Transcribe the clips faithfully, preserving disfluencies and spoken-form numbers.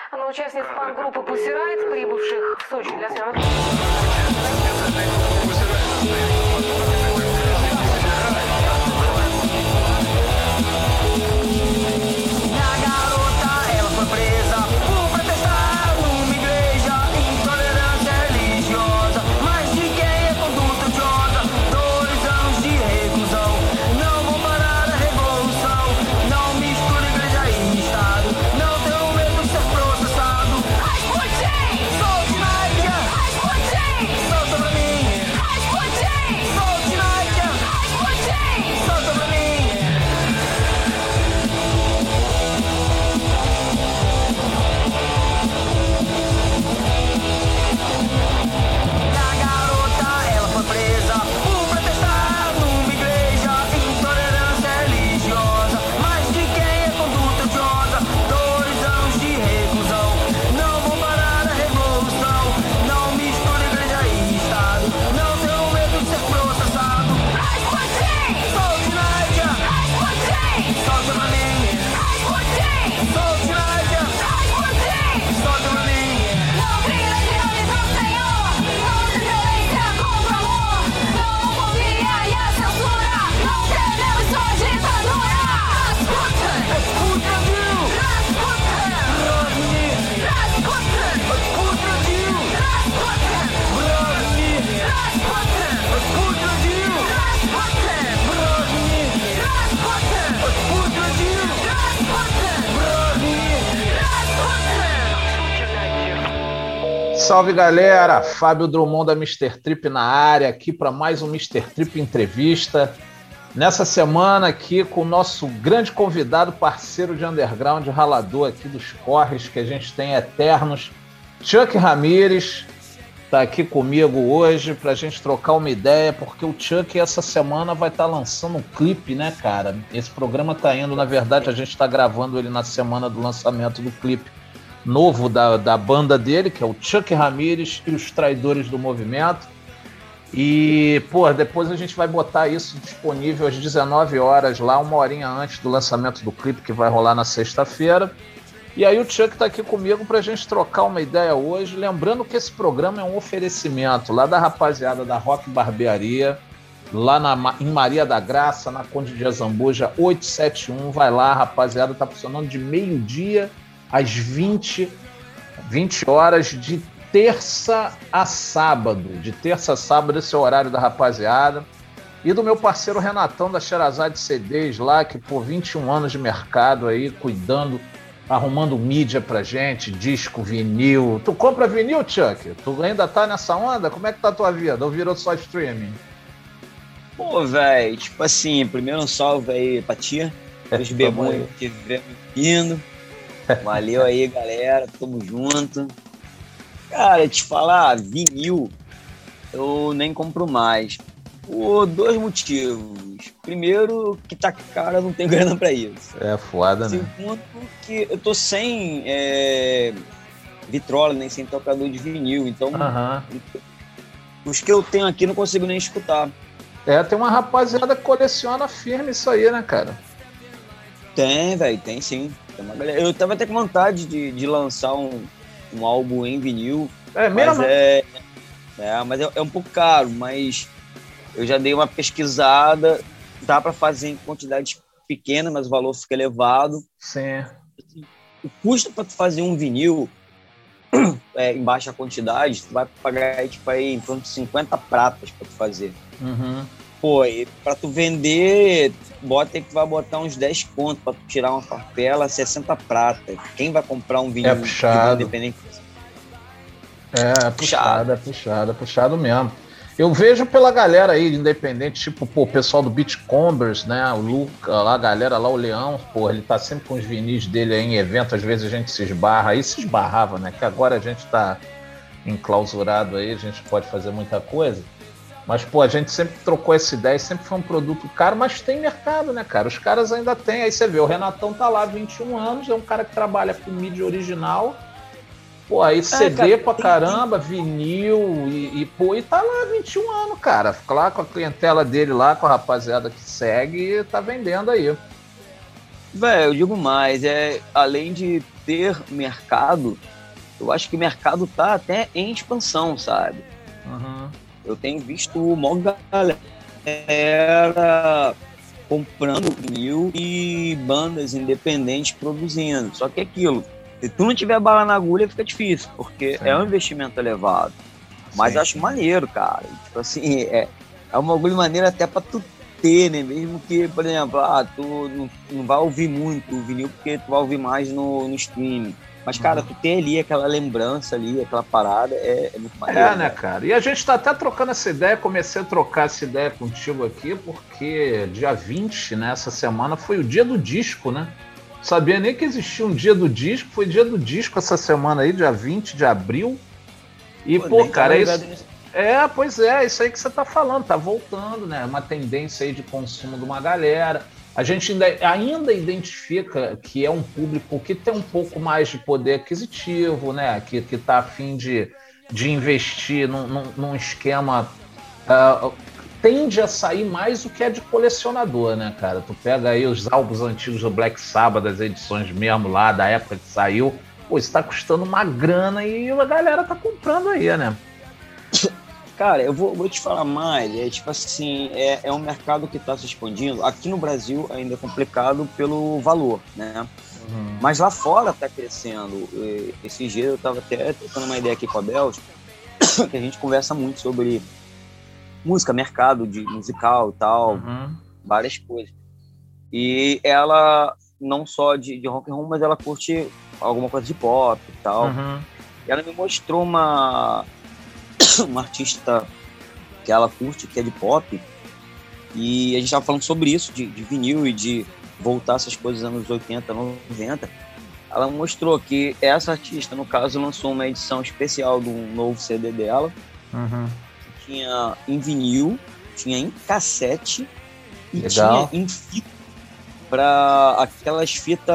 Но участниц фан-группы Pussy Riot, прибывших в Сочи для съемок... Salve, galera! Fábio Drummond da mister Trip na área, aqui para mais um mister Trip Entrevista. Nessa semana aqui com o nosso grande convidado, parceiro de underground, ralador aqui dos corres que a gente tem eternos, Chuck Ramírez, está aqui comigo hoje para a gente trocar uma ideia, porque o Chuck essa semana vai estar tá lançando um clipe, né, cara? Esse programa está indo, na verdade, a gente está gravando ele na semana do lançamento do clipe novo da, da banda dele, que é o Chuck Ramírez e os Traidores do Movimento. E, pô, depois a gente vai botar isso disponível às dezenove horas lá, uma horinha antes do lançamento do clipe, que vai rolar na sexta-feira. E aí o Chuck tá aqui comigo pra gente trocar uma ideia hoje, lembrando que esse programa é um oferecimento lá da rapaziada da Rock Barbearia, lá na, em Maria da Graça, na Conde de Azambuja oitocentos e setenta e um. Vai lá, rapaziada, tá funcionando de meio-dia às vinte, vinte horas, de terça a sábado. De terça a sábado, esse é o horário da rapaziada. E do meu parceiro Renatão, da Sherazade C Ds lá, que por vinte e um anos de mercado aí, cuidando, arrumando mídia pra gente, disco, vinil. Tu compra vinil, Chuck? Tu ainda tá nessa onda? Como é que tá a tua vida? Ou virou só streaming? Pô, velho, tipo assim, primeiro um salve aí pra tia, os bebões que estiverem vindo. Valeu aí, galera, tamo junto. Cara, te falar, vinil eu nem compro mais, por dois motivos. Primeiro, que tá caro, eu não tenho grana pra isso. É foda, né? Segundo, que eu tô sem é, vitrola, nem sem tocador de vinil, então uhum. os que eu tenho aqui não consigo nem escutar. É, tem uma rapaziada que coleciona firme isso aí, né, cara? Tem, velho, tem sim. Tem uma galera. Eu tava até com vontade de, de lançar um, um álbum em vinil. É mesmo? Mas é, é, mas é, é um pouco caro, mas eu já dei uma pesquisada, dá para fazer em quantidades pequenas, mas o valor fica elevado. Sim. O custo para tu fazer um vinil é, em baixa quantidade, tu vai pagar tipo, aí, em torno de cinquenta pratas para tu fazer. Uhum. Pô, e pra tu vender, bota que vai botar uns dez conto pra tu tirar uma farpela, sessenta prata. Quem vai comprar um vinil é puxado. independente? É, é puxado, é puxado, é puxado mesmo. Eu vejo pela galera aí, independente, tipo, pô, o pessoal do Beachcombers, né, o Luca, lá, a galera lá, o Leão, pô, ele tá sempre com os vinis dele aí em evento, às vezes a gente se esbarra, aí se esbarrava, né, que agora a gente tá enclausurado aí, a gente pode fazer muita coisa. Mas, pô, a gente sempre trocou essa ideia, sempre foi um produto caro, mas tem mercado, né, cara? Os caras ainda têm. Aí você vê, o Renatão tá lá há vinte e um anos, é um cara que trabalha com mídia original. Pô, aí C D é, cara, pra caramba, tem... vinil, e, e, pô, e tá lá há vinte e um anos, cara. Fica lá com a clientela dele lá, com a rapaziada que segue, e tá vendendo aí. Velho, eu digo mais, é, além de ter mercado, eu acho que o mercado tá até em expansão, sabe? Uhum. Eu tenho visto uma galera comprando vinil e bandas independentes produzindo. Só que é aquilo, se tu não tiver bala na agulha, fica difícil, porque Sim. é um investimento elevado. Mas Sim. acho maneiro, cara. Tipo assim, é, é uma agulha maneira até pra tu ter, né? Mesmo que, por exemplo, ah, tu não, não vai ouvir muito o vinil, porque tu vai ouvir mais no, no streaming. Mas, cara, uhum. tu ter ali aquela lembrança ali, aquela parada, é, é muito maneiro. É, né, cara? E a gente tá até trocando essa ideia, comecei a trocar essa ideia contigo aqui, porque dia vinte, né, essa semana, foi o dia do disco, né? Sabia nem que existia um dia do disco, foi dia do disco essa semana aí, dia vinte de abril. E, pô, pô cara, é isso... Nisso. É, pois é, isso aí que você tá falando, tá voltando, né? Uma tendência aí de consumo de uma galera. A gente ainda, ainda identifica que é um público que tem um pouco mais de poder aquisitivo, né? Que, que tá a fim de, de investir num, num, num esquema... Uh, tende a sair mais o que é de colecionador, né, cara? Tu pega aí os álbuns antigos do Black Sabbath, das edições mesmo lá, da época que saiu, pô, isso tá custando uma grana e a galera tá comprando aí, né? Cara, eu vou, vou te falar mais, é tipo assim, é, é um mercado que está se expandindo. Aqui no Brasil ainda é complicado pelo valor, né? Uhum. Mas lá fora está crescendo. Esse dia eu estava até trocando uma ideia aqui com a Bel, que a gente conversa muito sobre música, mercado de musical e tal, uhum. várias coisas. E ela, não só de, de rock and roll, mas ela curte alguma coisa de pop e tal. Uhum. E ela me mostrou uma... uma artista que ela curte, que é de pop, e a gente estava falando sobre isso, de, de vinil e de voltar essas coisas nos anos oitenta, noventa. Ela mostrou que essa artista, no caso, lançou uma edição especial do novo C D dela, uhum. que tinha em vinil, tinha em cassete e Legal. tinha em fita, para aquelas fitas...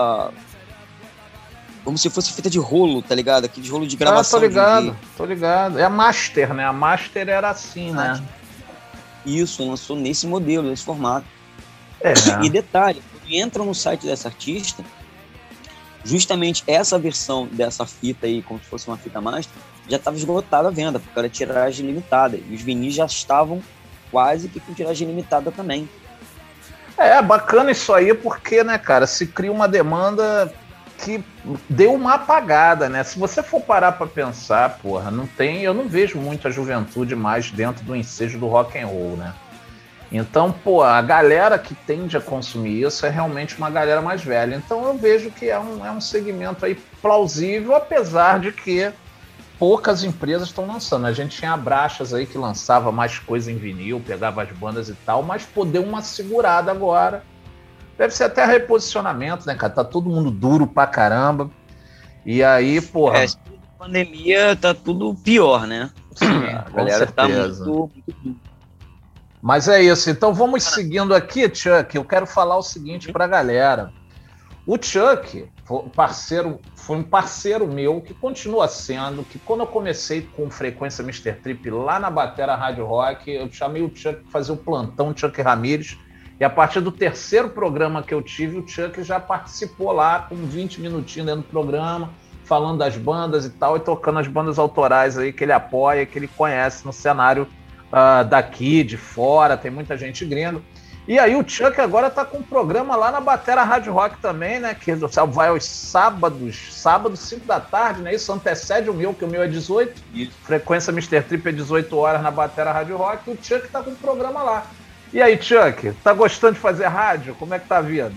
como se fosse fita de rolo, tá ligado? Aquele rolo de gravação. Ah, tô ligado, de... tô ligado. É a Master, né? A Master era assim, né? Isso, lançou nesse modelo, nesse formato. É. E detalhe, quando entra no site dessa artista, justamente essa versão dessa fita aí, como se fosse uma fita Master, já estava esgotada a venda, porque era tiragem limitada. E os vinis já estavam quase que com tiragem limitada também. É, bacana isso aí, porque, né, cara, se cria uma demanda... que deu uma apagada, né? Se você for parar para pensar, porra, não tem, eu não vejo muita juventude mais dentro do ensejo do rock and roll, né? Então, pô, a galera que tende a consumir isso é realmente uma galera mais velha. Então eu vejo que é um, é um segmento aí plausível, apesar de que poucas empresas estão lançando. A gente tinha a Brachas aí que lançava mais coisa em vinil, pegava as bandas e tal, mas pô, deu uma segurada agora. Deve ser até reposicionamento, né, cara? Tá todo mundo duro pra caramba. E aí, porra... É, pandemia tá tudo pior, né? Sim, a galera tá muito... Mas é isso. Então vamos seguindo aqui, Chuck. Eu quero falar o seguinte pra galera. O Chuck foi um parceiro, foi um parceiro meu que continua sendo, que quando eu comecei com Frequência mister Trip lá na Batera Rádio Rock, eu chamei o Chuck para fazer o plantão Chuck Ramírez. E a partir do terceiro programa que eu tive, o Chuck já participou lá com vinte minutinhos dentro do programa, falando das bandas e tal, e tocando as bandas autorais aí que ele apoia, que ele conhece no cenário uh, daqui, de fora, tem muita gente gringa. E aí o Chuck agora tá com um programa lá na Batera Rádio Rock também, né, que vai aos sábados, sábados, cinco da tarde, né, isso antecede o meu, que o meu é dezoito, isso. Frequência mister Trip é dezoito horas na Batera Rádio Rock, e o Chuck tá com um programa lá. E aí, Chuck, tá gostando de fazer rádio? Como é que tá a vida?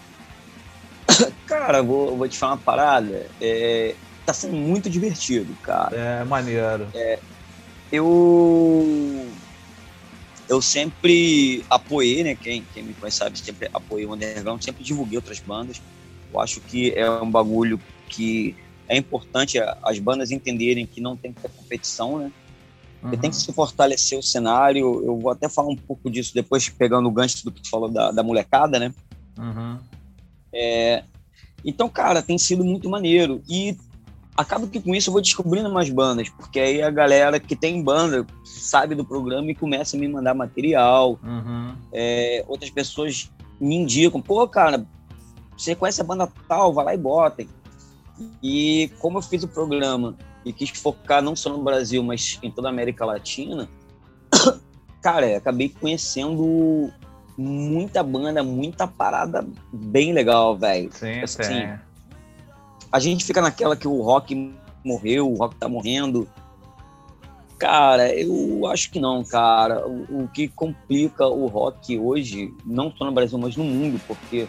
Cara, vou, vou te falar uma parada. É, tá sendo muito divertido, cara. É, maneiro. É, eu... Eu sempre apoiei, né? Quem, quem me conhece sabe, sempre apoiei o underground, sempre divulguei outras bandas. Eu acho que é um bagulho que é importante as bandas entenderem que não tem que ter competição, né? Uhum. Tem que se fortalecer o cenário. Eu vou até falar um pouco disso depois, pegando o gancho do que tu falou da, da molecada, né? Uhum. É, então, cara, tem sido muito maneiro. E acaba que com isso eu vou descobrindo mais bandas, porque aí a galera que tem banda sabe do programa e começa a me mandar material. Uhum. É, outras pessoas me indicam. Pô, cara, você conhece a banda tal, vai lá e botem. E como eu fiz o programa e quis focar não só no Brasil, mas em toda a América Latina, cara, eu acabei conhecendo muita banda, muita parada bem legal, velho. Sim, assim, sim. A gente fica naquela que o rock morreu, o rock tá morrendo. Cara, eu acho que não, cara. O, o que complica o rock hoje, não só no Brasil, mas no mundo, porque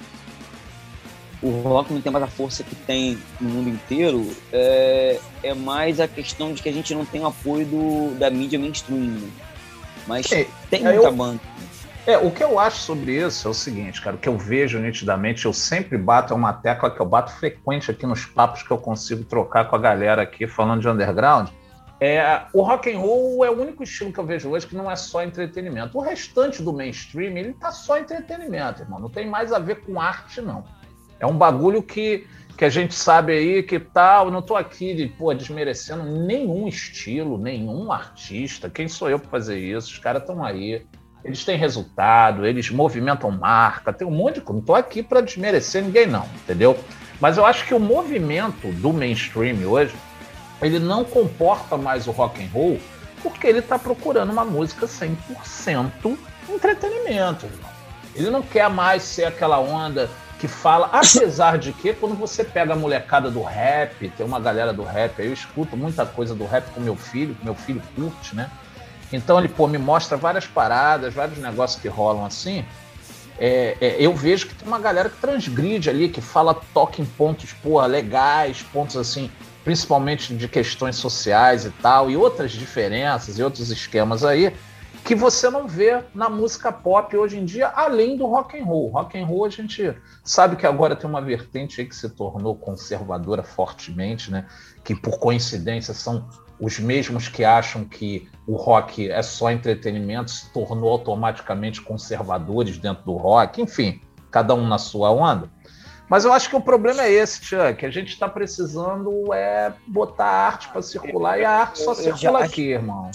o rock não tem mais a força que tem no mundo inteiro, é, é mais a questão de que a gente não tem o apoio do, da mídia mainstream. Mas é, tem muita eu, banda. É, o que eu acho sobre isso é o seguinte, cara, o que eu vejo nitidamente, eu sempre bato, é uma tecla que eu bato frequente aqui nos papos que eu consigo trocar com a galera aqui falando de underground. É, o rock and roll é o único estilo que eu vejo hoje que não é só entretenimento. O restante do mainstream, ele tá só entretenimento, irmão. Não tem mais a ver com arte, não. É um bagulho que, que a gente sabe aí que tal. Tá, eu não tô aqui de, pô, desmerecendo nenhum estilo, nenhum artista. Quem sou eu para fazer isso? Os caras estão aí. Eles têm resultado, eles movimentam marca, tem um monte de coisa. Não tô aqui para desmerecer ninguém, não, entendeu? Mas eu acho que o movimento do mainstream hoje, ele não comporta mais o rock and roll porque ele está procurando uma música cem por cento entretenimento, irmão. Ele não quer mais ser aquela onda que fala, apesar de que quando você pega a molecada do rap, tem uma galera do rap, aí eu escuto muita coisa do rap com meu filho, meu filho curte, né? Então ele, pô, me mostra várias paradas, vários negócios que rolam assim. É, é, eu vejo que tem uma galera que transgride ali, que fala, toca em pontos, pô, legais, pontos assim, principalmente de questões sociais e tal, e outras diferenças e outros esquemas aí, que você não vê na música pop hoje em dia, além do rock and roll. Rock and roll a gente sabe que agora tem uma vertente aí que se tornou conservadora fortemente, né? Que por coincidência são os mesmos que acham que o rock é só entretenimento, se tornou automaticamente conservadores dentro do rock, enfim, cada um na sua onda. Mas eu acho que o problema é esse, Chuck, a gente está precisando é botar a arte para circular e a arte só circula aqui, irmão.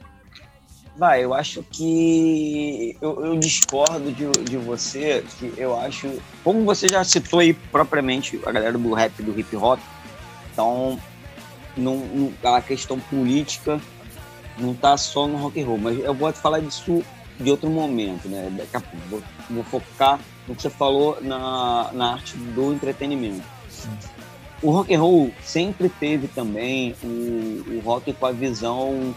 Vai, eu acho que eu, eu discordo de, de você, que eu acho, como você já citou aí propriamente a galera do rap, do hip hop, então não, não, a questão política não está só no rock and roll, mas eu vou te falar disso de outro momento, né? Daqui a pouco vou, vou focar no que você falou na, na arte do entretenimento. Sim. O rock and roll sempre teve também o, o rock com a visão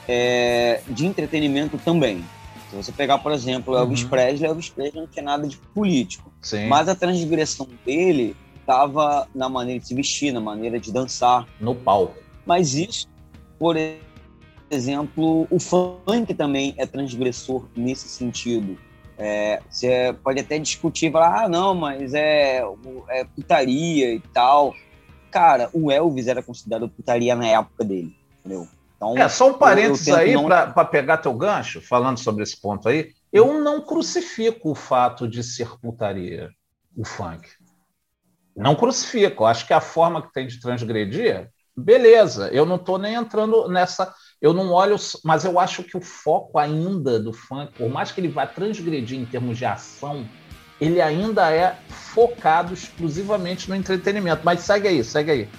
é, de entretenimento também. Se você pegar, por exemplo, uhum. Elvis Presley, Elvis Presley não tinha nada de político. Sim. Mas a transgressão dele estava na maneira de se vestir, na maneira de dançar. No palco. Mas isso, por exemplo, o funk também é transgressor nesse sentido. É, você pode até discutir, falar, ah, não, mas é, é putaria e tal. Cara, o Elvis era considerado putaria na época dele, entendeu? Então, é, só um parênteses aí, não... para pegar teu gancho, falando sobre esse ponto aí, eu não crucifico o fato de ser putaria, o funk. Não crucifico. Acho que a forma que tem de transgredir, beleza, eu não estou nem entrando nessa... Eu não olho, mas eu acho que o foco ainda do funk, por mais que ele vá transgredir em termos de ação, ele ainda é focado exclusivamente no entretenimento. Mas segue aí, segue aí.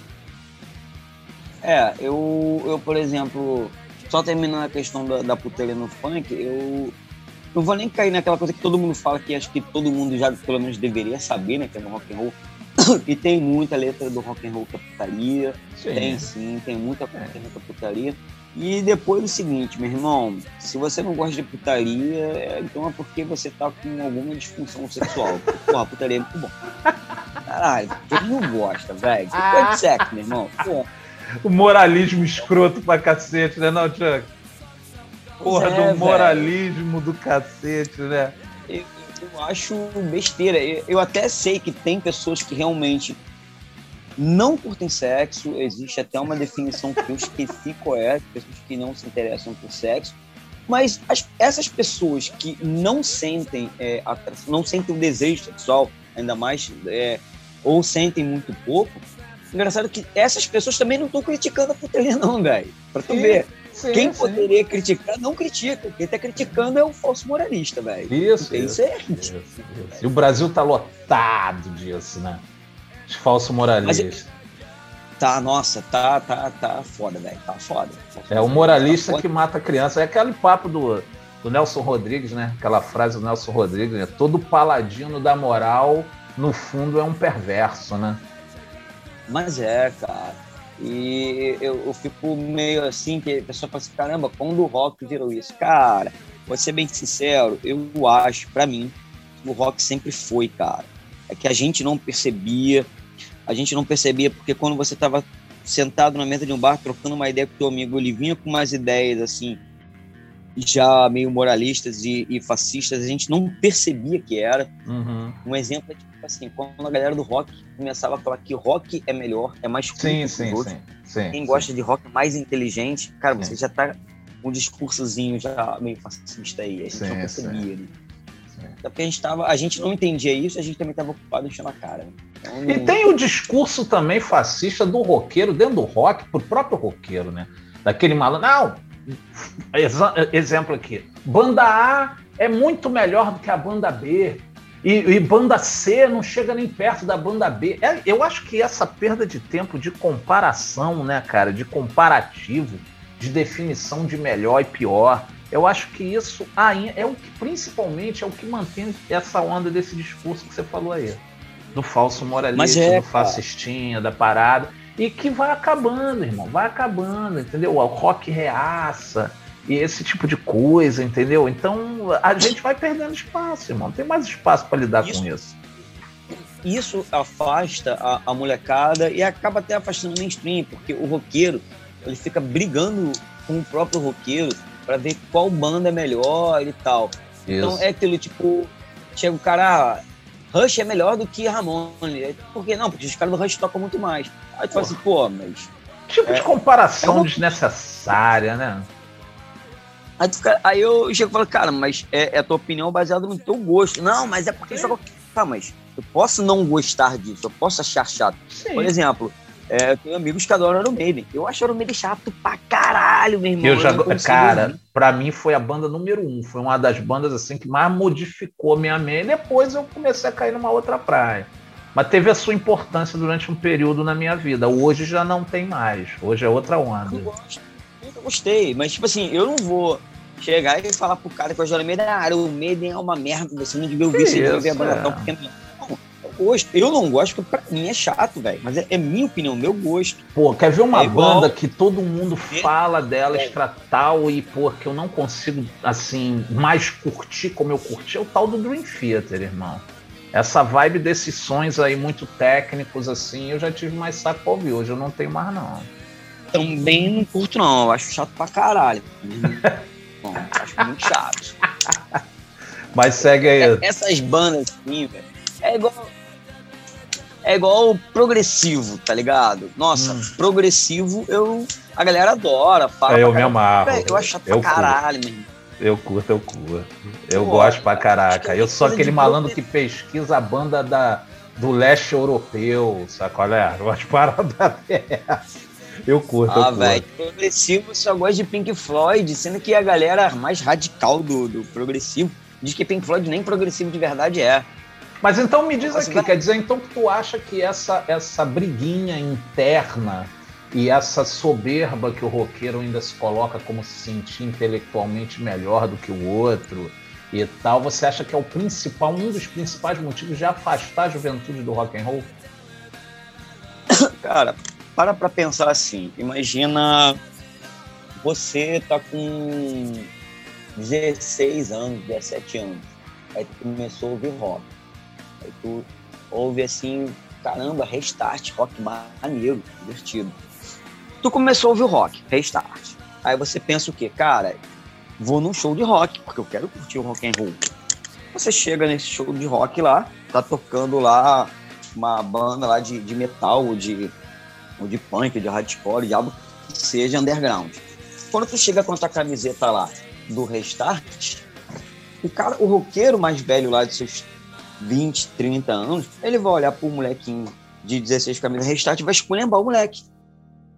É, eu, eu por exemplo, só terminando a questão da, da putaria no funk, eu não vou nem cair naquela coisa que todo mundo fala, que acho que todo mundo já pelo menos deveria saber, né, que é no rock and roll, e tem muita letra do rock and roll que é putaria, sim. tem sim, tem muita, tem muita putaria. E depois o seguinte, meu irmão, se você não gosta de putaria, então é porque você tá com alguma disfunção sexual. Porra, putaria é muito bom. Caralho, quem não gosta, velho? Você gosta de sexo, meu irmão? Porra. O moralismo escroto pra cacete, né, não, Chuck? Porra, é, do moralismo véio. do cacete, né? Eu, eu acho besteira. Eu, eu até sei que tem pessoas que realmente não curtem sexo, existe até uma definição que eu esqueci qual é, pessoas que não se interessam por sexo, mas as, essas pessoas que não sentem, é, não sentem o desejo sexual, ainda mais, é, ou sentem muito pouco, engraçado que essas pessoas também não estão criticando a putaria não, velho, pra tu sim, ver. Sim, Quem sim. poderia criticar, não critica. Quem tá criticando é o falso moralista, velho. Isso, isso, isso, isso, isso. E o Brasil tá lotado disso, né? Os falsos moralistas. Tá, nossa, tá, tá, tá foda, velho. Tá foda. É o moralista tá que mata a criança. É aquele papo do, do Nelson Rodrigues, né? Aquela frase do Nelson Rodrigues, né? Todo paladino da moral, no fundo, é um perverso, né? Mas é, cara. E eu, eu fico meio assim, que a pessoa fala assim, caramba, quando o rock virou isso? Cara, vou ser bem sincero, eu acho, pra mim, o rock sempre foi, cara. É que a gente não percebia, a gente não percebia porque quando você tava sentado na mesa de um bar, trocando uma ideia com o teu amigo, ele vinha com umas ideias, assim, já meio moralistas e, e fascistas, a gente não percebia que era. Uhum. Um exemplo é, tipo assim, quando a galera do rock começava a falar que rock é melhor, é mais culto sim, que sim, os outros. Sim, sim, Quem sim. gosta de rock é mais inteligente. Cara, sim. você já tá com um discursozinho já meio fascista aí, a gente sim, não percebia. Sim. Né? Até porque a gente, tava, a gente não entendia isso, a gente também estava ocupado enchendo a cara. Né? Então, não... E tem o discurso também fascista do roqueiro, dentro do rock, pro próprio roqueiro, né? Daquele malandro, não... Exemplo aqui, banda A é muito melhor do que a banda B e, e banda C não chega nem perto da banda B. É, eu acho que essa perda de tempo de comparação, né, cara, de comparativo, de definição de melhor e pior, eu acho que isso aí é o que principalmente é o que mantém essa onda desse discurso que você falou aí, do falso moralista, é, do fascistinha, da parada. E que vai acabando, irmão, vai acabando, entendeu? O rock reaça e esse tipo de coisa, entendeu? Então a gente vai perdendo espaço, irmão. Não tem mais espaço para lidar isso, com isso. Isso afasta a, a molecada e acaba até afastando o mainstream, porque o roqueiro, ele fica brigando com o próprio roqueiro para ver qual banda é melhor e tal. Isso. Então é aquilo, tipo, chega o cara... Rush é melhor do que Ramones. Por que não? Porque os caras do Rush tocam muito mais. Aí tu fala assim, pô, mas... Tipo é, de comparação é uma... desnecessária, né? Aí, tu fica... Aí eu chego e falo, cara, mas é, é a tua opinião baseada no teu gosto. Não, mas é porque... Só... Tá, mas eu posso não gostar disso, eu posso achar chato. Sim. Por exemplo, é, eu tenho amigos que adoram Iron Maiden. Eu acho Iron Maiden chato pra caralho, meu irmão. Eu já, eu cara, ouvir. Pra mim foi a banda número um. Foi uma das bandas assim que mais modificou minha mente. Depois eu comecei a cair numa outra praia. Mas teve a sua importância durante um período na minha vida. Hoje já não tem mais. Hoje é outra onda. Eu gosto. Eu gostei. Mas, tipo assim, eu não vou chegar e falar pro cara que eu gosto de Iron Maiden, ah, Iron Maiden é uma merda, você não devia ouvir, você devia ver a banda tão pequena. Gosto. Eu não gosto porque pra mim é chato, velho. Mas é, é minha opinião, meu gosto. Pô, quer ver uma é banda igual... que todo mundo fala dela, é. extra tal, e pô, que eu não consigo, assim, mais curtir como eu curti, é o tal do Dream Theater, irmão. Essa vibe desses sons aí muito técnicos, assim, eu já tive mais saco pra ouvir. Hoje eu não tenho mais, não. Também não curto, não. Eu acho chato pra caralho. Não, acho muito chato. Mas segue aí. Essas bandas assim, velho, é igual... É igual progressivo, tá ligado? Nossa, hum. progressivo, eu, a galera adora. Fala é, eu me amarro. Eu acho chato pra caralho, meu irmão. Eu curto, eu curto. Eu Pô, gosto pra caraca. Eu sou aquele malandro que pesquisa a banda da, do leste europeu, sabe qual é? Eu acho parada dessa. Eu curto, ah, eu velho, progressivo só gosta de Pink Floyd, sendo que a galera mais radical do, do progressivo diz que Pink Floyd nem progressivo de verdade é. Mas então me diz aqui, quer dizer, então que tu acha que essa, essa briguinha interna e essa soberba que o roqueiro ainda se coloca como se sentir intelectualmente melhor do que o outro e tal, você acha que é o principal, um dos principais motivos de afastar a juventude do rock and roll? Cara, para pra pensar assim, imagina você tá com dezesseis anos, dezessete anos, aí tu começou a ouvir rock. Aí tu ouve assim, caramba, Restart, rock maneiro, divertido. Tu começou a ouvir o rock, Restart. Aí você pensa o quê? Cara, vou num show de rock, porque eu quero curtir o rock and roll. Você chega nesse show de rock lá, tá tocando lá uma banda lá de, de metal, ou de, ou de punk, de hardcore, de algo que seja underground. Quando tu chega com a tua camiseta lá do Restart, o cara, o roqueiro mais velho lá de seus vinte, trinta anos, ele vai olhar pro molequinho de dezesseis camisas Restart e vai esculhambar o moleque.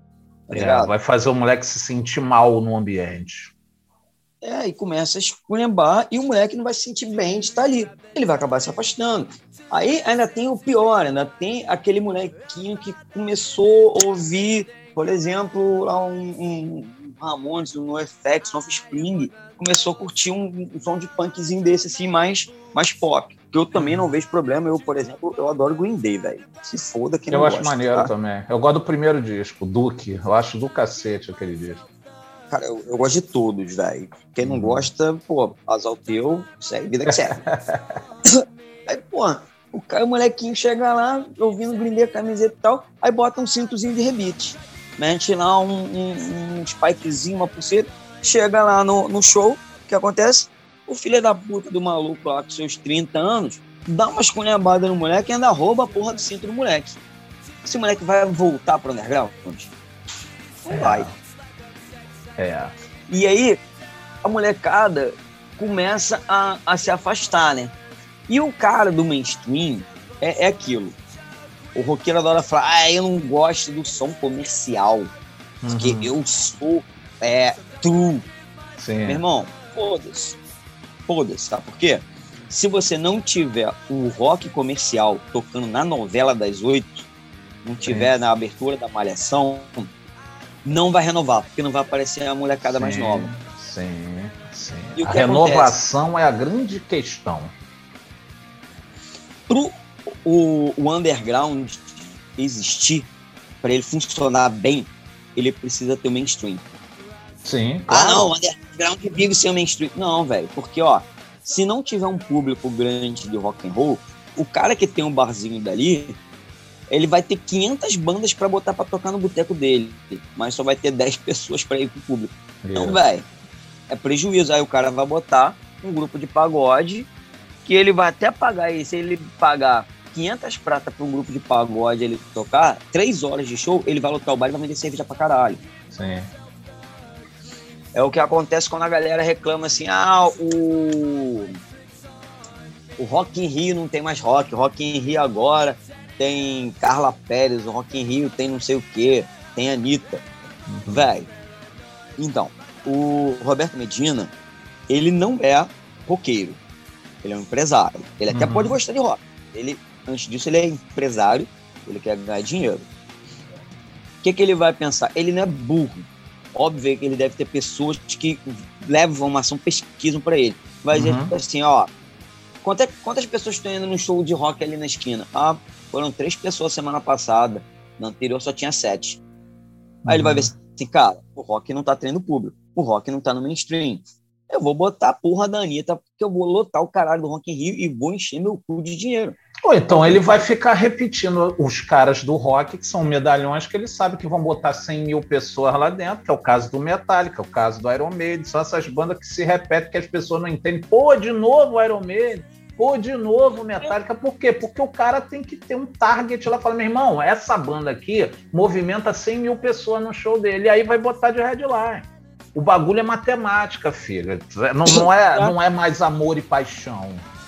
tá ligado? É, vai fazer o moleque se sentir mal no ambiente. É, e começa a esculhambar e o moleque não vai se sentir bem de estar ali. Ele vai acabar se afastando. Aí ainda tem o pior, ainda tem aquele molequinho que começou a ouvir, por exemplo, lá um, um Ramones, um NoFX, um Offspring, começou a curtir um, um som de punkzinho desse, assim, mais, mais pop. Que eu também não vejo problema. Eu, por exemplo, eu adoro Green Day, velho. Se foda quem não Eu gosta. acho maneiro tá? também. Eu gosto do primeiro disco, Duke. Eu acho do cacete aquele disco. Cara, eu, eu gosto de todos, velho. Quem não hum. gosta, pô, azar o teu, segue, vida que segue. Aí, pô, o cara, o molequinho chega lá, ouvindo Green Day, camiseta e tal, aí bota um cintozinho de rebite. Mete lá um, um, um spikezinho, uma pulseira, chega lá no, no show, o que acontece? O filho da puta do maluco lá com seus trinta anos, dá uma esculhambada no moleque e ainda rouba a porra do cinto do moleque. Esse moleque vai voltar pro underground? Não vai. É. E aí, a molecada começa a, a se afastar, né? E o cara do mainstream é, é aquilo. O roqueiro adora falar, ah, eu não gosto do som comercial, uhum. porque eu sou é, true. Sim. Meu irmão, foda-se. Foda-se, tá? Por quê? Se você não tiver o rock comercial tocando na novela das oito, não tiver Sim. na abertura da Malhação, não vai renovar, porque não vai aparecer a molecada sim, mais nova. Sim, sim. E o a que renovação acontece? É a grande questão. Pro o, o underground existir, para ele funcionar bem, ele precisa ter o mainstream. Sim, claro. Ah, não, o underground vive sem o mainstream. Não, velho, porque, ó, se não tiver um público grande de rock and roll, o cara que tem um barzinho dali, ele vai ter quinhentas bandas para botar para tocar no boteco dele, mas só vai ter dez pessoas para ir pro público. Yeah. Então, velho, é prejuízo. Aí o cara vai botar um grupo de pagode que ele vai até pagar, e se ele pagar quinhentas pratas para um grupo de pagode ele tocar, três horas de show, ele vai lotar o bar e vai vender cerveja pra caralho. Sim. É o que acontece quando a galera reclama assim, ah, o... o Rock in Rio não tem mais rock, o Rock in Rio agora tem Carla Pérez, o Rock in Rio tem não sei o que, tem Anitta. Uhum. Velho, então, o Roberto Medina, ele não é roqueiro, ele é um empresário. Ele até uhum. pode gostar de rock. Ele, antes disso, ele é empresário, ele quer ganhar dinheiro. O que, que ele vai pensar? Ele não é burro. Óbvio que ele deve ter pessoas que levam informação, pesquisam para ele. Vai dizer uhum. assim, ó, quantas, quantas pessoas estão indo no show de rock ali na esquina? Ah, foram três pessoas semana passada, na anterior só tinha sete. Aí uhum. ele vai ver assim, cara, o rock não tá atraindo público, o rock não tá no mainstream. Eu vou botar a porra da Anitta, porque eu vou lotar o caralho do Rock in Rio e vou encher meu cu de dinheiro. Ou então ele vai ficar repetindo os caras do rock, que são medalhões, que ele sabe que vão botar cem mil pessoas lá dentro, que é o caso do Metallica, o caso do Iron Maiden, são essas bandas que se repetem, que as pessoas não entendem. Pô, de novo o Iron Maiden, pô, de novo o Metallica. Por quê? Porque o cara tem que ter um target lá, fala, meu irmão, essa banda aqui movimenta cem mil pessoas no show dele, e aí vai botar de headline. O bagulho é matemática, filho. Não, não, é, não é mais amor e paixão.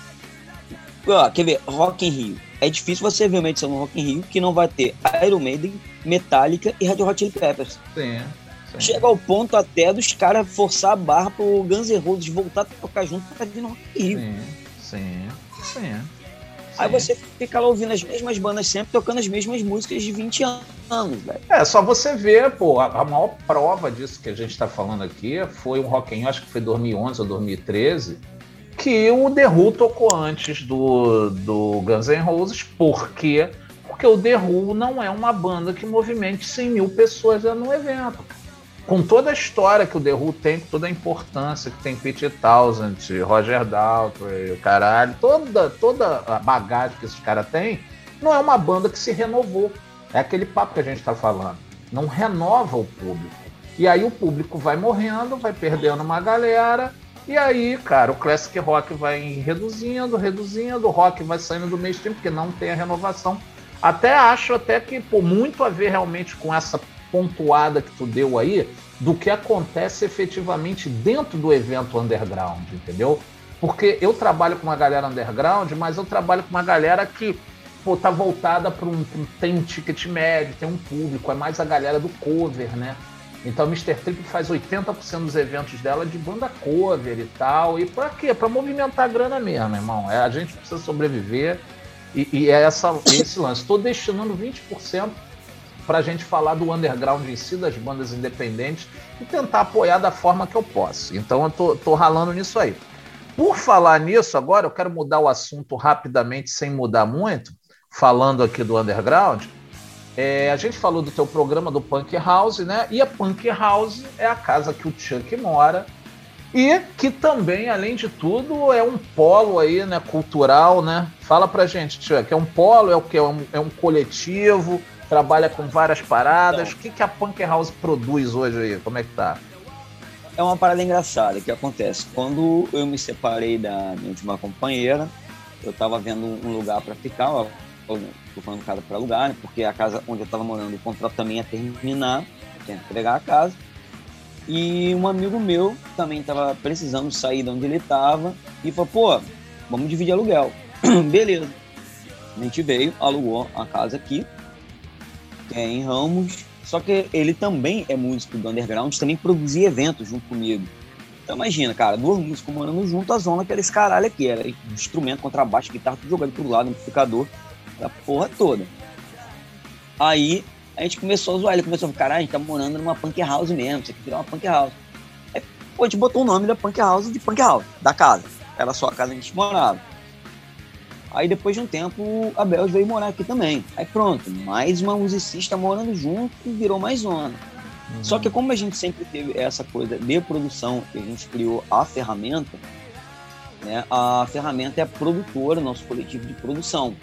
Ó, quer ver? Rock in Rio. É difícil você ver uma edição do Rock in Rio que não vai ter Iron Maiden, Metallica e Red Hot Chili Peppers. Sim, sim. Chega ao ponto até dos caras forçar a barra pro Guns N' Roses voltar a tocar junto pra vir no Rock in Rio. Sim, sim, sim. Aí você fica lá ouvindo as mesmas bandas sempre, tocando as mesmas músicas de vinte anos, velho. É, só você ver, pô, a, a maior prova disso que a gente tá falando aqui foi um Rock in Rio, acho que foi dois mil e onze ou dois mil e treze, que o The Who tocou antes do, do Guns N' Roses. Por quê? Porque o The Who não é uma banda que movimente cem mil pessoas no evento, cara. Com toda a história que o The Who tem, com toda a importância que tem Pete Townshend, Roger Daltrey, caralho, toda, toda a bagagem que esses caras têm, não é uma banda que se renovou. É aquele papo que a gente está falando. Não renova o público. E aí o público vai morrendo, vai perdendo uma galera, e aí, cara, o classic rock vai reduzindo, reduzindo, o rock vai saindo do mainstream, porque não tem a renovação. Até acho até que, pô, muito a ver realmente com essa pontuada que tu deu aí, do que acontece efetivamente dentro do evento underground, entendeu? Porque eu trabalho com uma galera underground, mas eu trabalho com uma galera que pô, tá voltada para um, um... Tem um ticket médio, tem um público, é mais a galera do cover, né? Então a mister Trip faz oitenta por cento dos eventos dela de banda cover e tal. E pra quê? Pra movimentar a grana mesmo, irmão. É, a gente precisa sobreviver e, e é essa, esse lance. Estou destinando vinte por cento pra gente falar do underground em si, das bandas independentes e tentar apoiar da forma que eu posso. Então eu tô, tô ralando nisso aí. Por falar nisso, agora eu quero mudar o assunto rapidamente, sem mudar muito, falando aqui do underground. É, a gente falou do teu programa do Punk House, né? E a Punk House é a casa que o Chuck mora e que também, além de tudo, é um polo aí, né, cultural, né? Fala pra gente, Chuck, é um polo, é o quê? É um, é um coletivo, trabalha com várias paradas. Então, o que, que a Punk House produz hoje aí? Como é que tá? É uma parada engraçada que acontece. Quando eu me separei da minha última companheira, eu tava vendo um lugar para ficar, ó, procurando casa para alugar, né? Porque a casa onde eu estava morando, o contrato também ia terminar, tinha que entregar a casa. E um amigo meu também estava precisando sair de onde ele estava e falou, pô, vamos dividir aluguel. Beleza. A gente veio, alugou a casa aqui, que é em Ramos, só que ele também é músico do underground, também produzia eventos junto comigo. Então imagina, cara, duas músicos morando junto, a zona que era esse caralho aqui, era instrumento, contrabaixo, guitarra, tudo jogado pro lado, amplificador, a porra toda. Aí a gente começou a zoar, ele começou a falar, caralho, a gente tá morando numa punk house mesmo, isso aqui virou uma punk house. Aí, pô, a gente botou o nome da punk house de punk house, da casa. Era só a casa que a gente morava. Aí depois de um tempo, a Belz veio morar aqui também. Aí pronto, mais uma musicista morando junto e virou mais zona. Uhum. Só que como a gente sempre teve essa coisa de produção, que a gente criou a ferramenta, né, a ferramenta é a produtora, nosso coletivo de produção.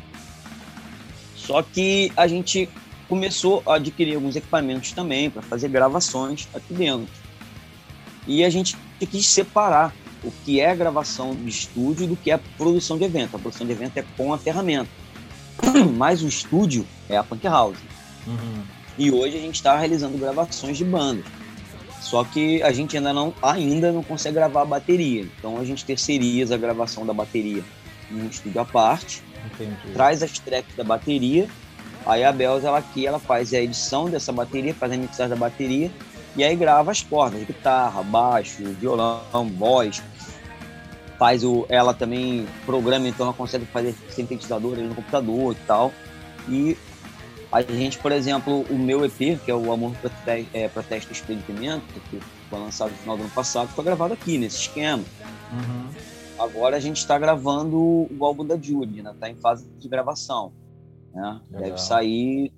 Só que a gente começou a adquirir alguns equipamentos também para fazer gravações aqui dentro. E a gente quis separar o que é gravação de estúdio do que é produção de evento. A produção de evento é com a ferramenta. Mas o estúdio é a Punk House. Uhum. E hoje a gente está realizando gravações de bandas. Só que a gente ainda não, ainda não consegue gravar a bateria. Então a gente terceiriza a gravação da bateria em um estúdio à parte. Entendi. Traz as tracks da bateria. Aí a Belz, ela aqui, ela faz a edição dessa bateria, faz a mixagem da bateria e aí grava as cordas, guitarra, baixo, violão, voz. Faz o, ela também programa, então ela consegue fazer sintetizador ali no computador e tal. E a gente, por exemplo, o meu E P, que é o Amor Prote- é, Protesto Espelho de Pimenta, que foi lançado no final do ano passado, foi gravado aqui, nesse esquema. Uhum. Agora a gente está gravando o álbum da Judy, né? Está em fase de gravação. Né? Deve sair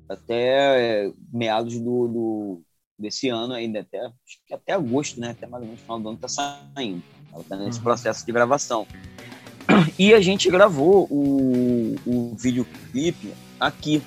até meados do, do, desse ano, ainda até, acho que até agosto, né? Até mais ou menos no final do ano está saindo. Ela está nesse uhum. processo de gravação. E a gente gravou o, o videoclipe aqui.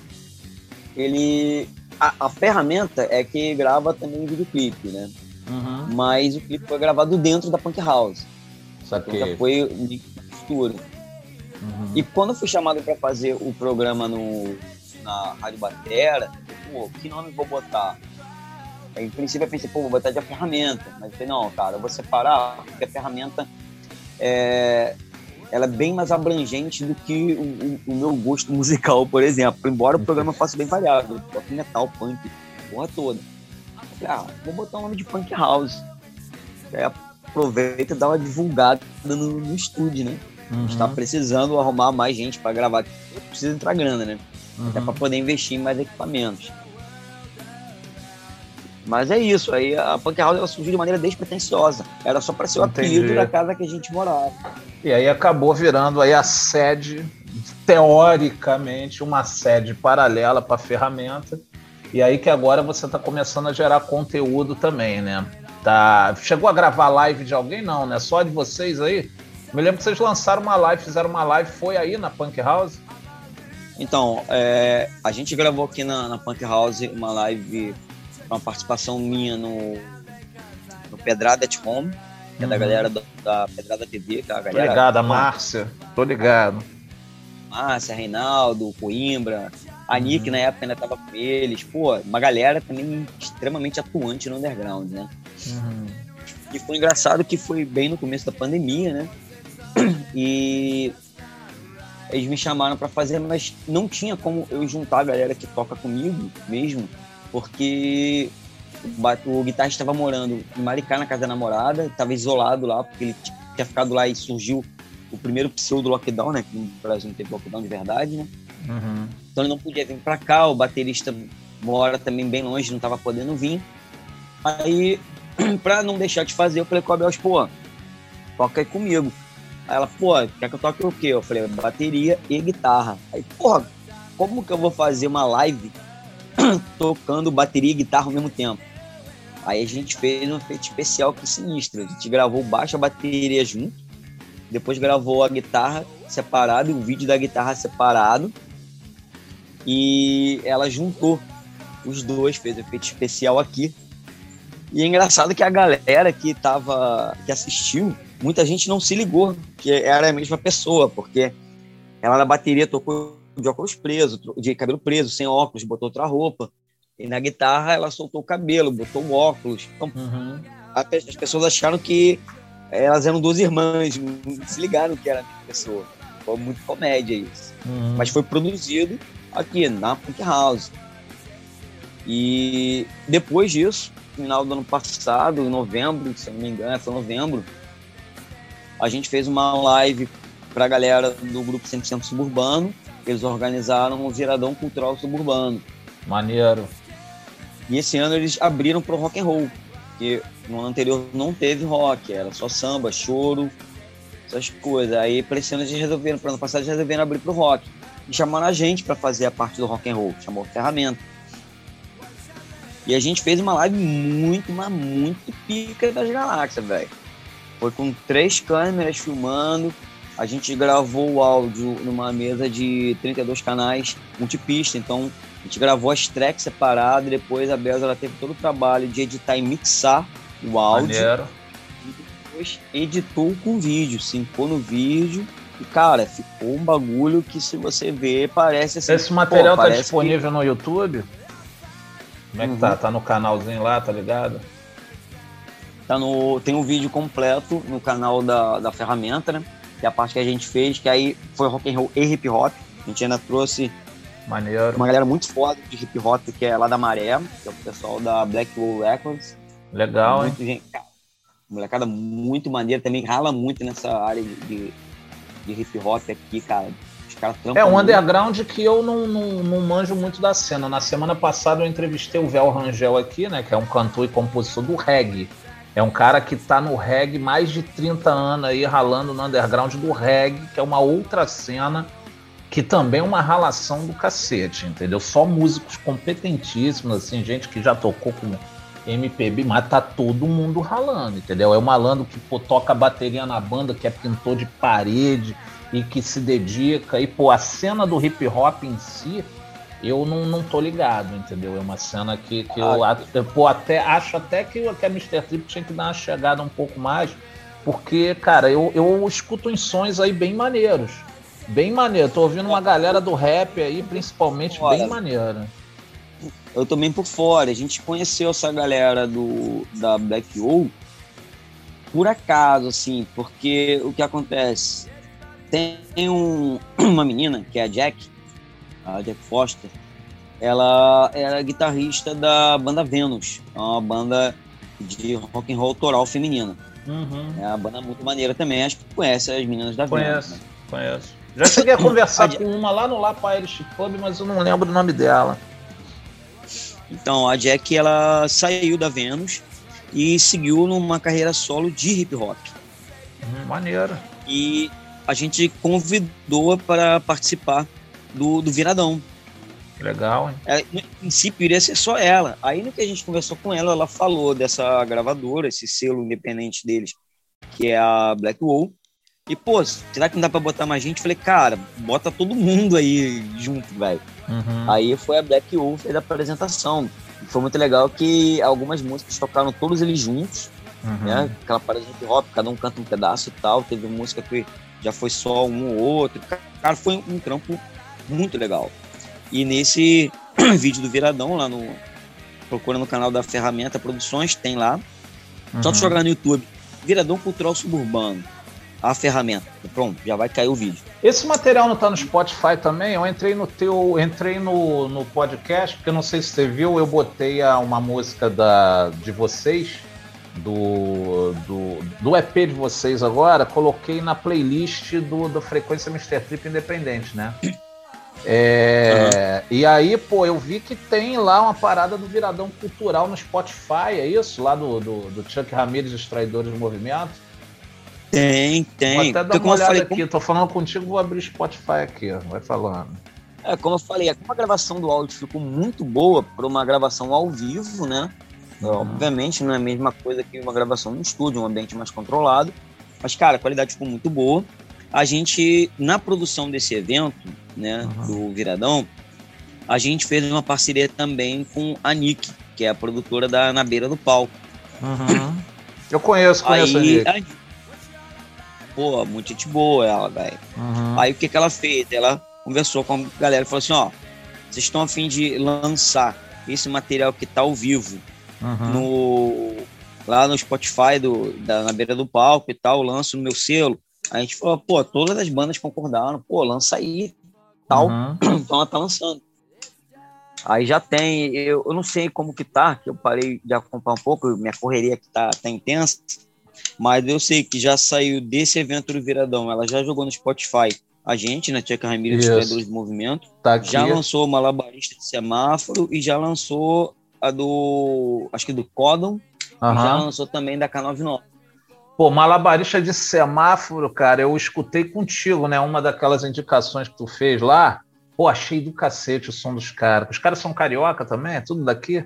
Ele, a, a ferramenta é que grava também o videoclipe, né? Uhum. Mas o clipe foi gravado dentro da Punk House. Só que então já foi de mistura. Uhum. E quando eu fui chamado para fazer o programa no, na Rádio Batera, pô, que nome vou botar? Aí, em princípio eu pensei, pô, vou botar de a ferramenta. Mas eu falei, não, cara, eu vou separar, porque a ferramenta é, ela é bem mais abrangente do que o, o, o meu gosto musical, por exemplo. Embora o programa faça bem variado, eu toco metal, punk, porra toda. Eu falei, ah, vou botar o nome de Punk House. Aí aproveita e dá uma divulgada no, no estúdio, né? Uhum. A gente tá precisando arrumar mais gente para gravar. Precisa entrar grana, né? Uhum. Até para poder investir em mais equipamentos. Mas é isso. Aí a Punk House ela surgiu de maneira despretensiosa. Era só para ser o apelido da casa que a gente morava. E aí acabou virando aí a sede, teoricamente, uma sede paralela para a ferramenta. E aí que agora você tá começando a gerar conteúdo também, né? Tá... Chegou a gravar live de alguém? Não, né? Só de vocês aí? Me lembro que vocês lançaram uma live, fizeram uma live, foi aí na Punk House? Então, é, a gente gravou aqui na, na Punk House uma live, uma participação minha no, no Pedrada at Home, que uhum. é da galera da, da Pedrada T V. Que é a galera, tô ligado, a Márcia, tô ligado. Márcia, Reinaldo, Coimbra, a Nick uhum. na época ainda tava com eles. Pô, uma galera também extremamente atuante no underground, né? Uhum. E foi engraçado que foi bem no começo da pandemia, né? E eles me chamaram para fazer, mas não tinha como eu juntar a galera que toca comigo mesmo, porque o guitarrista estava morando em Maricá, na casa da namorada, estava isolado lá, porque ele tinha ficado lá e surgiu o primeiro pseudo-lockdown, né? Que no Brasil não teve lockdown de verdade, né? Uhum. Então ele não podia vir para cá, o baterista mora também bem longe, não estava podendo vir. Aí, para não deixar de fazer, eu falei com a Bel, pô, toca aí comigo. Aí ela, pô, quer que eu toque o quê? Eu falei, bateria e guitarra. Aí, porra, como que eu vou fazer uma live tocando bateria e guitarra ao mesmo tempo? Aí a gente fez um efeito especial que sinistro. A gente gravou baixo, a bateria junto, depois gravou a guitarra separado e o vídeo da guitarra separado. E ela juntou os dois, fez um efeito especial aqui. E é engraçado que a galera que, tava, que assistiu, muita gente não se ligou que era a mesma pessoa, porque ela na bateria tocou de óculos preso, de cabelo preso, sem óculos, botou outra roupa. E na guitarra ela soltou o cabelo, botou o óculos. Então, Uhum. as pessoas acharam que elas eram duas irmãs, não se ligaram que era a mesma pessoa. Foi muito comédia isso. Uhum. Mas foi produzido aqui, na Punk House. E depois disso, no final do ano passado, em novembro, se eu não me engano, foi novembro, a gente fez uma live para a galera do grupo cem por cento Suburbano. Eles organizaram o Viradão Cultural Suburbano. Maneiro. E esse ano eles abriram para o rock and roll, porque no ano anterior não teve rock, era só samba, choro, essas coisas. Aí para esse ano eles resolveram, para ano passado eles resolveram abrir para o rock. E chamaram a gente para fazer a parte do rock and roll, chamou Ferramenta. E a gente fez uma live muito, mas muito pica das galáxias, velho. Foi com três câmeras filmando. A gente gravou o áudio numa mesa de trinta e dois canais, multipista. Então, a gente gravou as tracks separadas. Depois a Belza ela teve todo o trabalho de editar e mixar o áudio. Maneiro. E depois editou com vídeo, sincou no vídeo. E, cara, ficou um bagulho que, se você ver, parece assim... Esse material pô, tá parece disponível que... no YouTube? Como é que uhum. tá? Tá no canalzinho lá, tá ligado? Tá no, tem um vídeo completo no canal da, da Ferramenta, né? Que é a parte que a gente fez, que aí foi rock and roll e hip hop. A gente ainda trouxe Maneiro. uma galera muito foda de hip hop, que é lá da Maré, que é o pessoal da Black Wall Records. Legal, muito hein? Gente, cara, molecada muito maneira, também rala muito nessa área de, de, de hip hop aqui, cara. Os caras trampam É um muito. underground que eu não, não, não manjo muito da cena. Na semana passada eu entrevistei o Vel Rangel aqui, né? Que é um cantor e compositor do reggae. É um cara que tá no reggae mais de trinta anos aí, ralando no underground do reggae, que é uma outra cena que também é uma ralação do cacete, entendeu? Só músicos competentíssimos, assim, gente que já tocou com M P B, mas tá todo mundo ralando, entendeu? É o malandro que, pô, toca bateria na banda, que é pintor de parede e que se dedica. E, pô, a cena do hip hop em si, eu não, não tô ligado, entendeu? É uma cena que, que ah, eu, pô, até, acho até que, que a mister Trip tinha que dar uma chegada um pouco mais, porque, cara, eu, eu escuto uns sons aí bem maneiros. Bem maneiro. Tô ouvindo uma galera do rap aí, principalmente, Olha, bem maneira. Eu também por fora. A gente conheceu essa galera do, da Black Wall por acaso, assim, porque o que acontece? Tem um, uma menina, que é a Jack, a Jack Foster, ela era guitarrista da banda Vênus, é uma banda de rock and roll autoral feminina. Uhum. É uma banda muito maneira também, acho que conhece as meninas da Conheço, Vênus. Né? Conheço. Já cheguei a conversar com uma lá no Lapa Irish Pub, mas eu não lembro o nome dela. Então, a Jack, ela saiu da Vênus e seguiu numa carreira solo de hip hop. Uhum, maneiro. E a gente convidou para participar do, do Viradão. Legal, hein? É, no princípio iria ser só ela. Aí no que a gente conversou com ela, ela falou dessa gravadora, esse selo independente deles, que é a Black Wall. E, pô, será que não dá pra botar mais gente? Falei, cara, bota todo mundo aí junto, velho. Uhum. Aí foi a Black Wall, fez a apresentação. E foi muito legal que algumas músicas tocaram todos eles juntos, uhum. né? Aquela parada de hip hop, cada um canta um pedaço e tal. Teve música que já foi só um ou outro. Cara, foi um trampo muito legal. E nesse vídeo do Viradão, lá no... procura no canal da Ferramenta Produções, tem lá. Uhum. Só tu jogar no YouTube, Viradão Cultural Suburbano. a ferramenta. Pronto, já vai cair o vídeo. Esse material não está no Spotify também? Eu entrei no teu, entrei no, no podcast, porque eu não sei se você viu, eu botei a, uma música da, de vocês, do, do, do E P de vocês agora, coloquei na playlist do, do Frequência mister Trip Independente, né? É, uhum. E aí, pô, eu vi que tem lá uma parada do Viradão Cultural no Spotify, é isso? Lá do, do, do Chuck Ramirez, os Traidores do Movimento? Tem, tem. Vou até dar Porque, uma olhada falei, aqui, como... tô falando contigo, vou abrir o Spotify aqui, vai falando. É, como eu falei, como a gravação do áudio ficou muito boa para uma gravação ao vivo, né? Uhum. Obviamente não é a mesma coisa que uma gravação no estúdio, um ambiente mais controlado. Mas, cara, a qualidade ficou muito boa. A gente, na produção desse evento, né, uhum. do Viradão, a gente fez uma parceria também com a Nick, que é a produtora da Na Beira do Palco. Uhum. Eu conheço, conheço Aí, a Nick. A... Pô, muito gente boa ela, velho. Uhum. Aí o que, que ela fez? Ela conversou com a galera e falou assim, ó, vocês estão a fim de lançar esse material que tá ao vivo uhum. no, lá no Spotify do, da, Na Beira do Palco e tal, lanço no meu selo. A gente falou, pô, todas as bandas concordaram, pô, lança aí, tal. Uhum. Então ela tá lançando. Aí já tem, eu, eu não sei como que tá, que eu parei de acompanhar um pouco, minha correria aqui tá, tá intensa, mas eu sei que já saiu desse evento do Viradão, ela já jogou no Spotify a gente, né, Chuck Ramirez, os Traidores do Movimento, tá já lançou o Malabarista de Semáforo e já lançou a do, acho que do Codon, uhum. e já lançou também da K noventa e nove. Pô, Malabarista de Semáforo, cara, eu escutei contigo, né, uma daquelas indicações que tu fez lá. Pô, achei do cacete o som dos caras. Os caras são carioca também? É tudo daqui?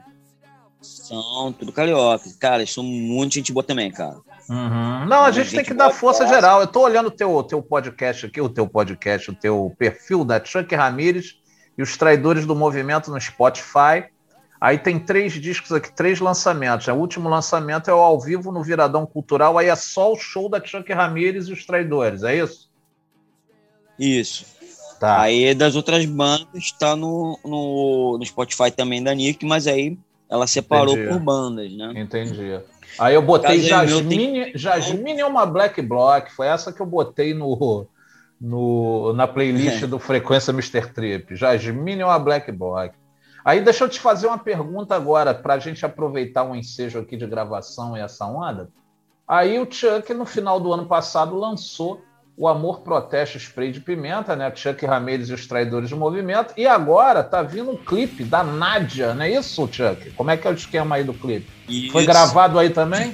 São tudo carioca. Cara, eles são muito gente boa também, cara. Uhum. Não, a gente tem que dar força geral. Eu tô olhando o teu, teu podcast aqui, o teu podcast, o teu perfil da Chuck Ramirez e os Traidores do Movimento no Spotify. Aí tem três discos aqui, três lançamentos. O último lançamento é o Ao Vivo no Viradão Cultural. Aí é só o show da Chuck Ramirez e os Traidores, é isso? Isso. Tá. Aí das outras bandas tá no, no, no Spotify também da Nick, mas aí ela separou Entendi. Por bandas, né? Entendi. Aí eu botei Jasmine, tem... Jasmine é uma Black Block, foi essa que eu botei no, no, na playlist do Frequência mister Trip. Jasmine é uma Black Block. Aí deixa eu te fazer uma pergunta agora, para a gente aproveitar um ensejo aqui de gravação e essa onda. Aí o Chuck, no final do ano passado, lançou o Amor Protesta Spray de Pimenta, né? Chuck Ramirez e os Traidores do Movimento. E agora tá vindo um clipe da Nádia, não é isso, Chuck? Como é que é o esquema aí do clipe? Isso. Foi gravado aí também?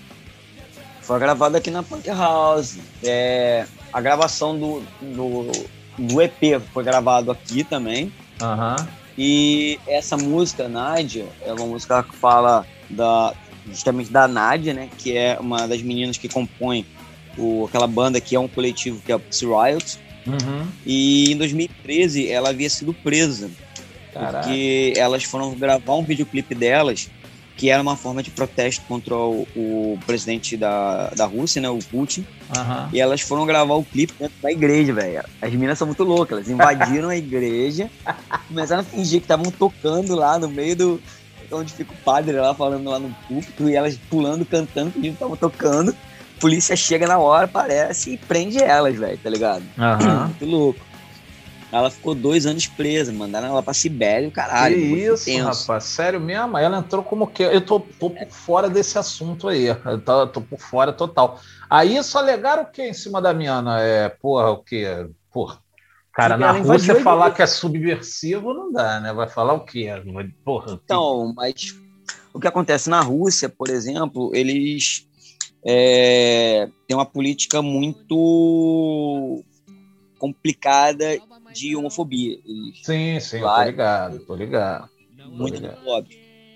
Foi gravado aqui na Punk House. É, a gravação do, do, do E P foi gravado aqui também. Uhum. E essa música, Nádia, é uma música que fala da, justamente da Nádia, né? Que é uma das meninas que compõem O, aquela banda que é um coletivo que é o Pussy Riot. Uhum. E em dois mil e treze ela havia sido presa. Caraca. Porque elas foram gravar um videoclipe delas que era uma forma de protesto contra o, o presidente da, da Rússia, né, o Putin. Uhum. E elas foram gravar o clipe dentro da igreja, velho. As meninas são muito loucas, elas invadiram a igreja, começaram a fingir que estavam tocando lá no meio do... onde fica o padre lá falando lá no púlpito, e elas pulando, cantando, fingindo que estavam tocando. Polícia chega na hora, parece, e prende elas, velho, tá ligado? Uhum. Muito louco. Ela ficou dois anos presa, mandaram ela pra Sibéria, caralho. Que isso, tenso. Rapaz, sério mesmo? Ela entrou como que... Eu tô, tô por fora desse assunto aí, eu tô, tô por fora total. Aí só alegaram o quê em cima da Miana? É, porra, o quê? Porra, cara, na Rússia falar que é subversivo não dá, né? Vai falar o quê? Porra, então, que... mas o que acontece na Rússia, por exemplo, eles... É, tem uma política muito complicada de homofobia. Eles, sim, sim, lá, tô ligado, tô ligado. Muito óbvio.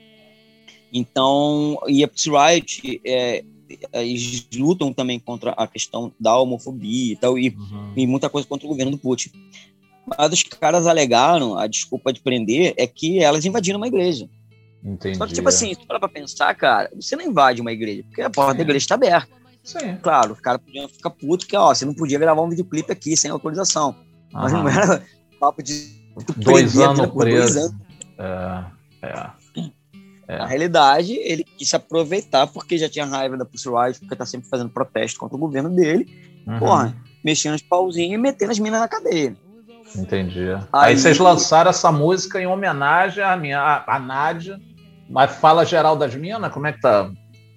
Então, e a Pussy Riot, é, eles lutam também contra a questão da homofobia e tal, e, uhum. e muita coisa contra o governo do Putin. Mas os caras alegaram, a desculpa de prender é que elas invadiram uma igreja. Entendi. Só que, tipo assim, se tu parar pra pensar, cara, você não invade uma igreja, porque a porta Sim. da igreja está aberta. Sim. Claro, os caras podiam ficar putos, porque, ó, você não podia gravar um videoclipe aqui sem autorização. Aham. Mas não era papo de... Dois anos preso. É, é. É. Na realidade, ele quis se aproveitar porque já tinha raiva da Pussy Riot, porque tá sempre fazendo protesto contra o governo dele. Uhum. Porra, mexendo os pauzinhos e metendo as minas na cadeia. Entendi. Aí, Aí vocês lançaram essa música em homenagem à minha, à, à Nádia, mas fala geral das minas, como é que tá?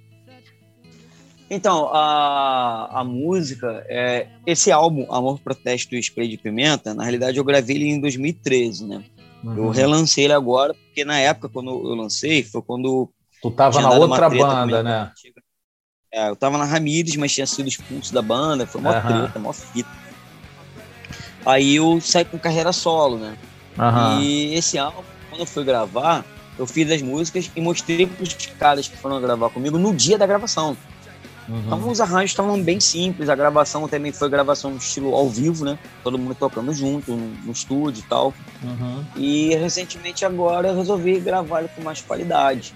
Então, a, a música, é, esse álbum, Amor, Protesto e Spray de Pimenta, na realidade eu gravei ele em dois mil e treze, né? Uhum. Eu relancei ele agora, porque na época, quando eu lancei, foi quando... Tu tava na outra banda, né? É, eu tava na Ramírez, mas tinha sido expulso da banda, foi uma uhum. treta, uma fita. Aí eu saí com carreira solo, né? Uhum. E esse álbum, quando eu fui gravar, eu fiz as músicas e mostrei pros caras que foram gravar comigo no dia da gravação. Uhum. Então os arranjos estavam bem simples, a gravação também foi gravação no estilo ao vivo, né? Todo mundo tocando junto, no, no estúdio e tal. Uhum. E recentemente agora eu resolvi gravar ele com mais qualidade.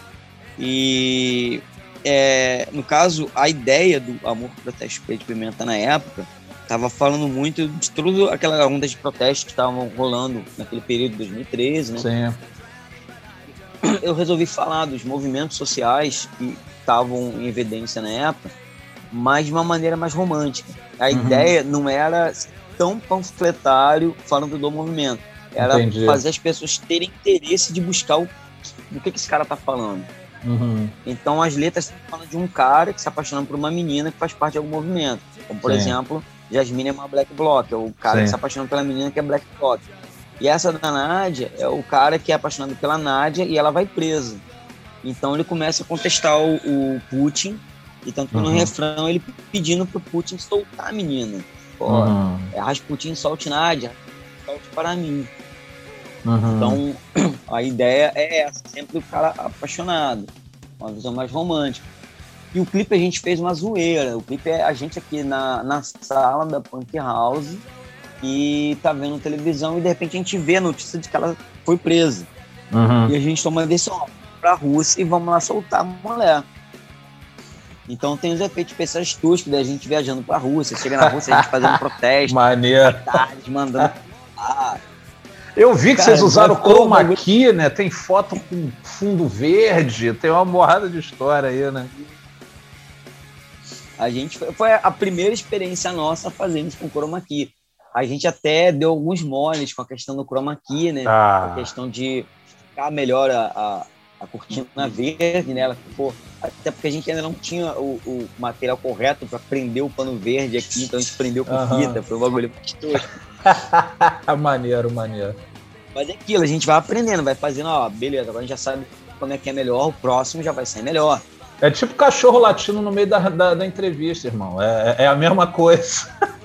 E é, no caso, a ideia do Amor, Protesto, Spray de Pimenta na época tava falando muito de toda aquela onda de protestos que estavam rolando naquele período de dois mil e treze, né? Sim. Eu resolvi falar dos movimentos sociais que estavam em evidência na época, mas de uma maneira mais romântica. A uhum. ideia não era tão panfletário falando do movimento, era Entendi. fazer as pessoas terem interesse de buscar o, do que, que esse cara tá falando. Uhum. Então as letras falam de um cara que se apaixona por uma menina que faz parte de algum movimento, como por Sim. exemplo, Jasmine é uma Black Bloc, é o cara Sim. que se apaixona pela menina que é Black Bloc. E essa da Nádia é o cara que é apaixonado pela Nádia e ela vai presa. Então ele começa a contestar o, o Putin, e tanto que uhum. no refrão ele pedindo pro Putin soltar a menina. Pô, uhum. é Rasputin, solte Nádia, solte para mim. Uhum. Então a ideia é essa, sempre o cara apaixonado, uma visão mais romântica. E o clipe a gente fez uma zoeira, o clipe é a gente aqui na, na sala da Punk House e tá vendo televisão e de repente a gente vê a notícia de que ela foi presa. Uhum. E a gente toma a decisão pra Rússia e vamos lá soltar a mulher. Então tem os efeitos especiais toscos da gente viajando pra Rússia, chega na Rússia a gente fazendo protesto, maneiro, tarde, mandando ah. Eu vi que Cara, vocês usaram chroma key, né? Tem foto com fundo verde, tem uma borrada de história aí, né? A gente foi, foi a primeira experiência nossa fazendo isso com chroma key. A gente até deu alguns moles com a questão do chroma key, né? Ah. A questão de ficar melhor a, a, a cortina verde, né? Ela ficou, até porque a gente ainda não tinha o, o material correto para prender o pano verde aqui, então a gente prendeu com uhum. fita, foi um bagulho muito tosco. Maneiro, maneiro. Mas é aquilo, a gente vai aprendendo, vai fazendo, ó, beleza, agora a gente já sabe como é que é melhor, o próximo já vai ser melhor. É tipo cachorro latindo no meio da, da, da entrevista, irmão. É, é a mesma coisa.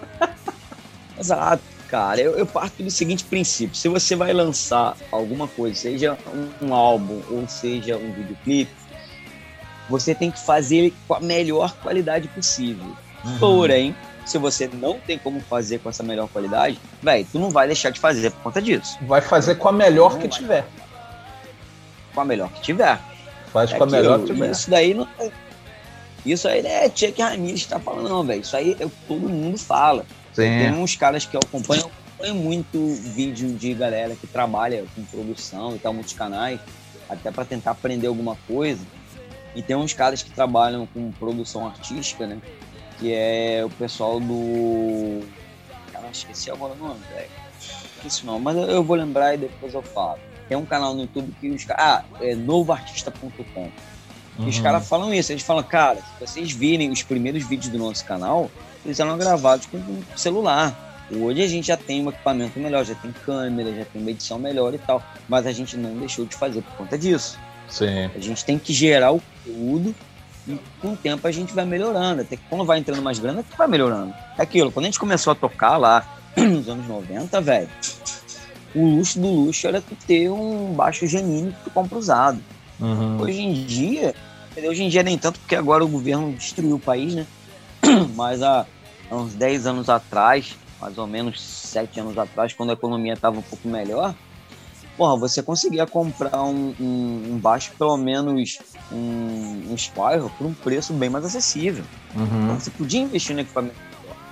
Exato, cara. Eu, eu parto do seguinte princípio. Se você vai lançar alguma coisa, seja um, um álbum ou seja um videoclipe, você tem que fazer ele com a melhor qualidade possível. Uhum. Porém, se você não tem como fazer com essa melhor qualidade, velho, tu não vai deixar de fazer por conta disso. Vai fazer com a melhor não que vai. tiver. Com a melhor que tiver. Faz é com a melhor que tiver. Isso daí não é... Isso aí não é Chuck Ramírez que tá falando, não, velho. Isso aí é o que todo mundo fala. Sim. Tem uns caras que eu acompanho, eu acompanho muito vídeo de galera que trabalha com produção e tal, muitos canais, até para tentar aprender alguma coisa. E tem uns caras que trabalham com produção artística, né? Que é o pessoal do... Cara, esqueci agora o nome, velho. Esqueci o nome, mas eu vou lembrar e depois eu falo. Tem um canal no YouTube que os caras... Ah, é novo artista ponto com. E uhum. os caras falam isso. Eles falam, cara, se vocês virem os primeiros vídeos do nosso canal, eles eram gravados com um celular. Hoje a gente já tem um equipamento melhor, já tem câmera, já tem uma edição melhor e tal. Mas a gente não deixou de fazer por conta disso. Sim. A gente tem que gerar o conteúdo e com o tempo a gente vai melhorando. Até que quando vai entrando mais grana, que vai melhorando. É aquilo, quando a gente começou a tocar lá nos anos noventa, velho, o luxo do luxo era tu ter um baixo Janine que tu compra usado. Uhum. Hoje em dia, hoje em dia nem tanto, porque agora o governo destruiu o país, né? Mas há, há uns dez anos atrás, mais ou menos sete anos atrás, quando a economia estava um pouco melhor, porra, você conseguia comprar um, um, um baixo, pelo menos um, um Spyro, por um preço bem mais acessível. Uhum. Então você podia investir no equipamento.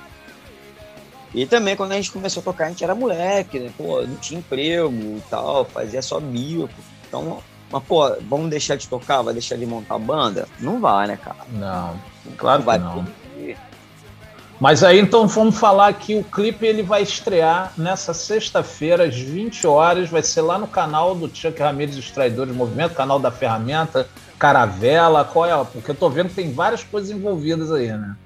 E também, quando a gente começou a tocar, a gente era moleque, né? Pô, não tinha emprego e tal, fazia só bico. Então, Mas, pô, vamos deixar de tocar? Vai deixar de montar a banda? Não vai, né, cara? Não, claro não vai que não. Mas aí, então, vamos falar que o clipe ele vai estrear nessa sexta-feira, às vinte horas, vai ser lá no canal do Chuck Ramírez, Os Traidores do Movimento, canal da Ferramenta, Caravela, qual é? Porque eu tô vendo que tem várias coisas envolvidas aí, né?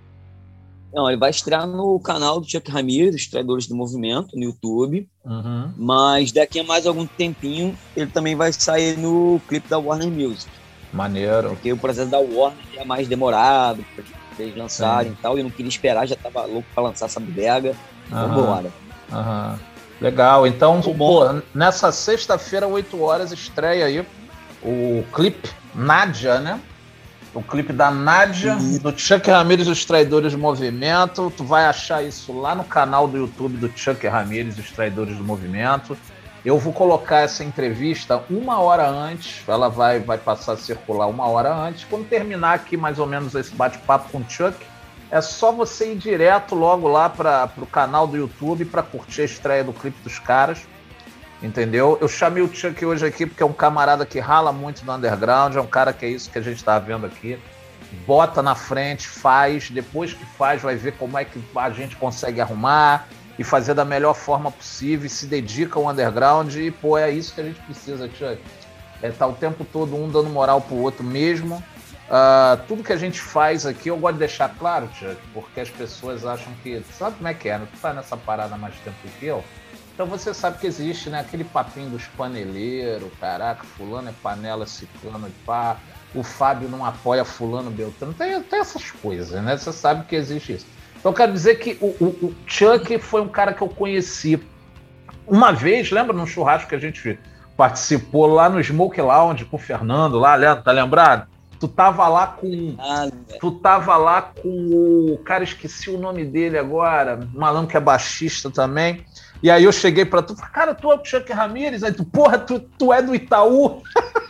Não, ele vai estrear no canal do Chuck Ramírez, Os Traidores do Movimento, no YouTube, uhum. Mas daqui a mais algum tempinho, ele também vai sair no clipe da Warner Music. Maneiro. Porque o processo da Warner é mais demorado, eles lançarem e tal, e eu não queria esperar, já tava louco pra lançar essa bodega. Vamos embora. Uhum. Legal, então, pô, nessa sexta-feira, oito horas, estreia aí o clipe Nádia, né? O clipe da Nádia, uhum. do Chuck Ramírez, Os Traidores do Movimento. Tu vai achar isso lá no canal do YouTube do Chuck Ramírez, Os Traidores do Movimento. Eu vou colocar essa entrevista uma hora antes, ela vai, vai passar a circular uma hora antes. Quando terminar aqui mais ou menos esse bate-papo com o Chuck, é só você ir direto logo lá para o canal do YouTube para curtir a estreia do clipe dos caras, entendeu? Eu chamei o Chuck hoje aqui porque é um camarada que rala muito no underground, é um cara que é isso que a gente está vendo aqui. Bota na frente, faz, depois que faz vai ver como é que a gente consegue arrumar e fazer da melhor forma possível, e se dedica ao underground, e pô, é isso que a gente precisa, Chuck. É tá o tempo todo um dando moral pro outro mesmo. Uh, tudo que a gente faz aqui, eu gosto de deixar claro, Chuck, porque as pessoas acham que, sabe como é que é, né? Tu tá nessa parada há mais tempo que eu, então você sabe que existe, né, aquele papinho dos paneleiros, caraca, fulano é panela, ciclano e pá, o Fábio não apoia fulano, Beltrano, tem, tem essas coisas, né? Você sabe que existe isso. Então, eu quero dizer que o, o, o Chuck foi um cara que eu conheci uma vez, lembra num churrasco que a gente participou lá no Smoke Lounge com o Fernando, lá, tá lembrado? Tu tava lá com. Ah, tu tava lá com o. Cara, esqueci o nome dele agora, um malandro que é baixista também. E aí eu cheguei pra tu, cara, tu é o Chuck Ramírez? Aí tu, porra, tu, tu é do Itaú?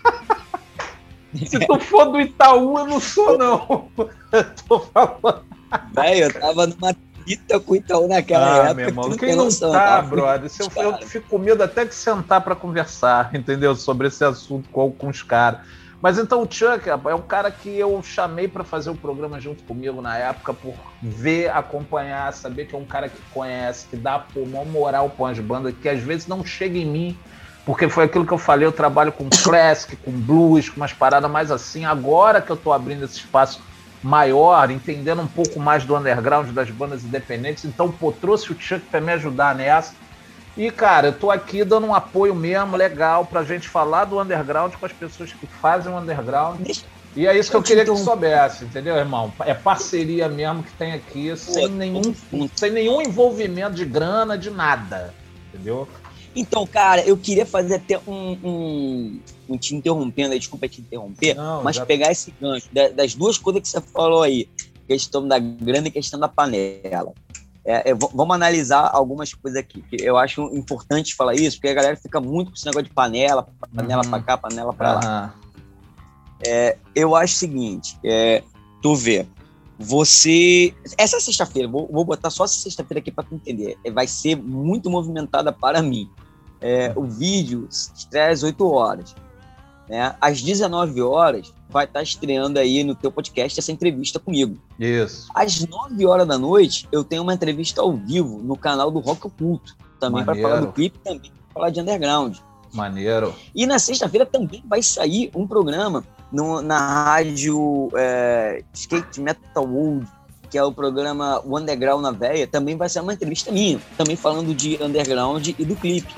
Se tu for do Itaú, eu não sou, não. Eu tô falando. Velho, eu tava numa fita com o Itaú naquela ah, época. Meu irmão, que quem não noção, tá, brother? Se eu, eu fico com medo até de sentar pra conversar, entendeu? Sobre esse assunto com, com os caras. Mas então o Chuck é um cara que eu chamei pra fazer o programa junto comigo na época por ver, acompanhar, saber que é um cara que conhece, que dá pô, uma moral com as bandas, que às vezes não chega em mim, porque foi aquilo que eu falei, eu trabalho com classic, com blues, com umas paradas mais assim. Agora que eu tô abrindo esse espaço maior, entendendo um pouco mais do underground das bandas independentes, então, pô, trouxe o Chuck pra me ajudar nessa. E, cara, eu tô aqui dando um apoio mesmo, legal, pra gente falar do underground com as pessoas que fazem o underground. E é isso que eu queria que tu soubesse, entendeu, irmão? É parceria mesmo que tem aqui, sem nenhum, sem nenhum envolvimento de grana, de nada, entendeu? Então, cara, eu queria fazer até um... um... um te interrompendo aí, desculpa te interromper, não, mas já... pegar esse gancho das duas coisas que você falou aí, questão da grana e questão da panela. É, é, vamos analisar algumas coisas aqui, que eu acho importante falar isso, porque a galera fica muito com esse negócio de panela, panela uhum. pra cá, panela pra uhum. lá. É, eu acho o seguinte, é, tu vê, você... Essa sexta-feira, vou, vou botar só essa sexta-feira aqui pra tu entender, vai ser muito movimentada para mim. É, o vídeo estreia às oito horas. Né? Às dezenove horas vai estar estreando aí no teu podcast essa entrevista comigo. Isso. Às nove horas da noite eu tenho uma entrevista ao vivo no canal do Rock Oculto, também para falar do clipe, também para falar de underground. Maneiro. E na sexta-feira também vai sair um programa no, na rádio é, Skate Metal World, que é o programa O Underground na Veia, também vai ser uma entrevista minha, também falando de underground e do clipe.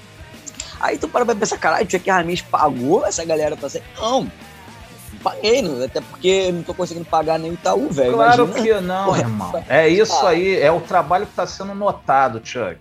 Aí tu para pra pensar, caralho, o Chuck Ramírez pagou essa galera pra ser? Não, não paguei, não, até porque não tô conseguindo pagar nem o Itaú, velho. Claro imagina. Que não, Porra, irmão. É isso aí, é o trabalho que tá sendo notado, Chuck.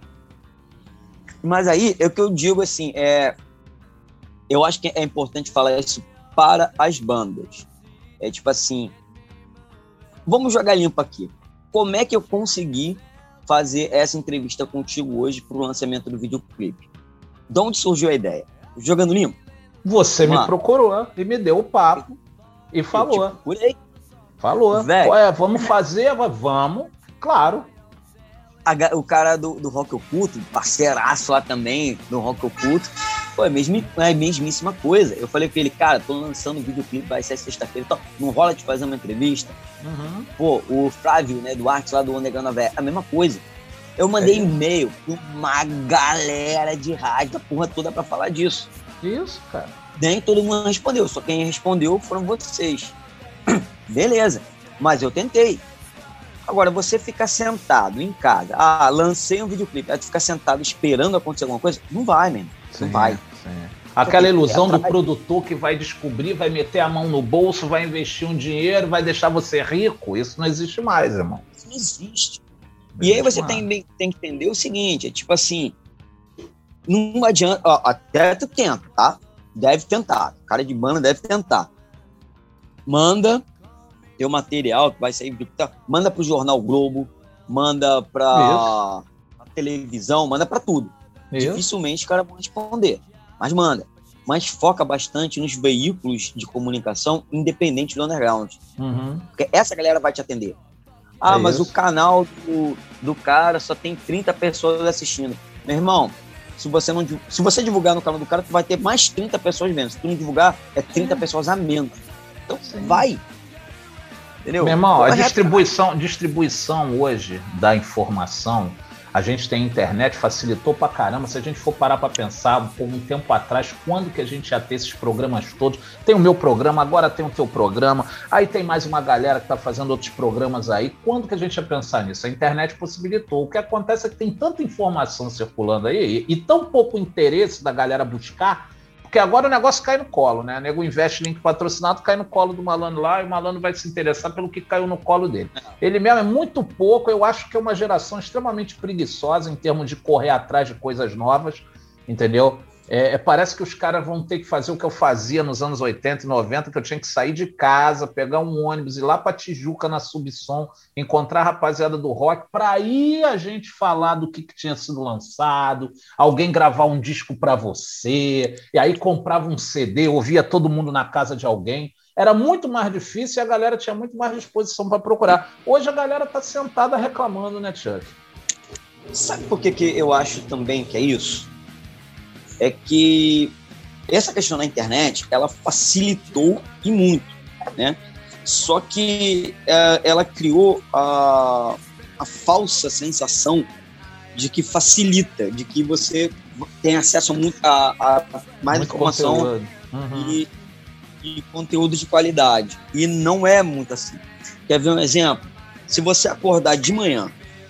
Mas aí, é o que eu digo assim, é... eu acho que é importante falar isso para as bandas. É tipo assim, vamos jogar limpo aqui. Como é que eu consegui fazer essa entrevista contigo hoje pro lançamento do videoclipe? De onde surgiu a ideia? Jogando limpo? Você Vamos me lá. procurou e me deu o papo e falou. Eu te procurei. Falou. Véio. Ué, vamos fazer? Vamos. Claro. A, o cara do, do Rock Oculto, parceiraço lá também, do Rock Oculto, Pô, é, mesmo, é a mesmíssima coisa. Eu falei pra ele, cara, tô lançando um videoclipe, vai sair sexta-feira, então não rola de fazer uma entrevista. Uhum. Pô, o Flávio, né, do Arte lá do Underground Nové, a mesma coisa. Eu mandei é. e-mail pra uma galera de rádio da porra toda pra falar disso. Isso, cara. Nem todo mundo respondeu, só quem respondeu foram vocês. Beleza, mas eu tentei. Agora, você ficar sentado em casa, ah, lancei um videoclipe, aí tu ficar sentado esperando acontecer alguma coisa, não vai, mesmo. Não sim, vai. Sim. Aquela ilusão do produtor que vai descobrir, vai meter a mão no bolso, vai investir um dinheiro, vai deixar você rico, isso não existe mais, irmão. Isso não existe. Não e existe aí você tem, tem que entender o seguinte, é tipo assim, não adianta, ó, até tu tenta, tá? Deve tentar, cara de banda deve tentar. Manda teu material que vai sair, manda pro Jornal Globo, manda pra a televisão, manda pra tudo. Isso. Dificilmente os caras vão responder, mas manda. Mas foca bastante nos veículos de comunicação independente do underground. Uhum. Porque essa galera vai te atender. Ah, é mas isso. o canal do, do cara só tem trinta pessoas assistindo. Meu irmão, se você, não, se você divulgar no canal do cara, tu vai ter mais trinta pessoas vendo. Se tu não divulgar, é trinta é. pessoas a menos. Então, sim, vai. Entendeu? Meu irmão, a distribuição, distribuição hoje da informação, a gente tem internet, facilitou pra caramba. Se a gente for parar pra pensar, por um tempo atrás, quando que a gente ia ter esses programas todos? Tem o meu programa, agora tem o teu programa, aí tem mais uma galera que tá fazendo outros programas aí. Quando que a gente ia pensar nisso? A internet possibilitou. O que acontece é que tem tanta informação circulando aí e, e tão pouco interesse da galera buscar, porque agora o negócio cai no colo, né? O nego investe link patrocinado, cai no colo do malandro lá e o malandro vai se interessar pelo que caiu no colo dele. Ele mesmo é muito pouco, eu acho que é uma geração extremamente preguiçosa em termos de correr atrás de coisas novas, entendeu? É, é, parece que os caras vão ter que fazer o que eu fazia nos anos oitenta e noventa, que eu tinha que sair de casa, pegar um ônibus, ir lá para Tijuca, na Subsom, encontrar a rapaziada do rock, para aí a gente falar do que, que tinha sido lançado, alguém gravar um disco para você, e aí comprava um C D, ouvia todo mundo na casa de alguém. Era muito mais difícil e a galera tinha muito mais disposição para procurar. Hoje a galera tá sentada reclamando, né, Chuck? Sabe por que, que eu acho também que é isso? É que essa questão na internet, ela facilitou e muito, né? Só que é, ela criou a, a falsa sensação de que facilita, de que você tem acesso a, muito, a, a mais muito informação uhum. e, e conteúdo de qualidade. E não é muito assim. Quer ver um exemplo? Se você acordar de manhã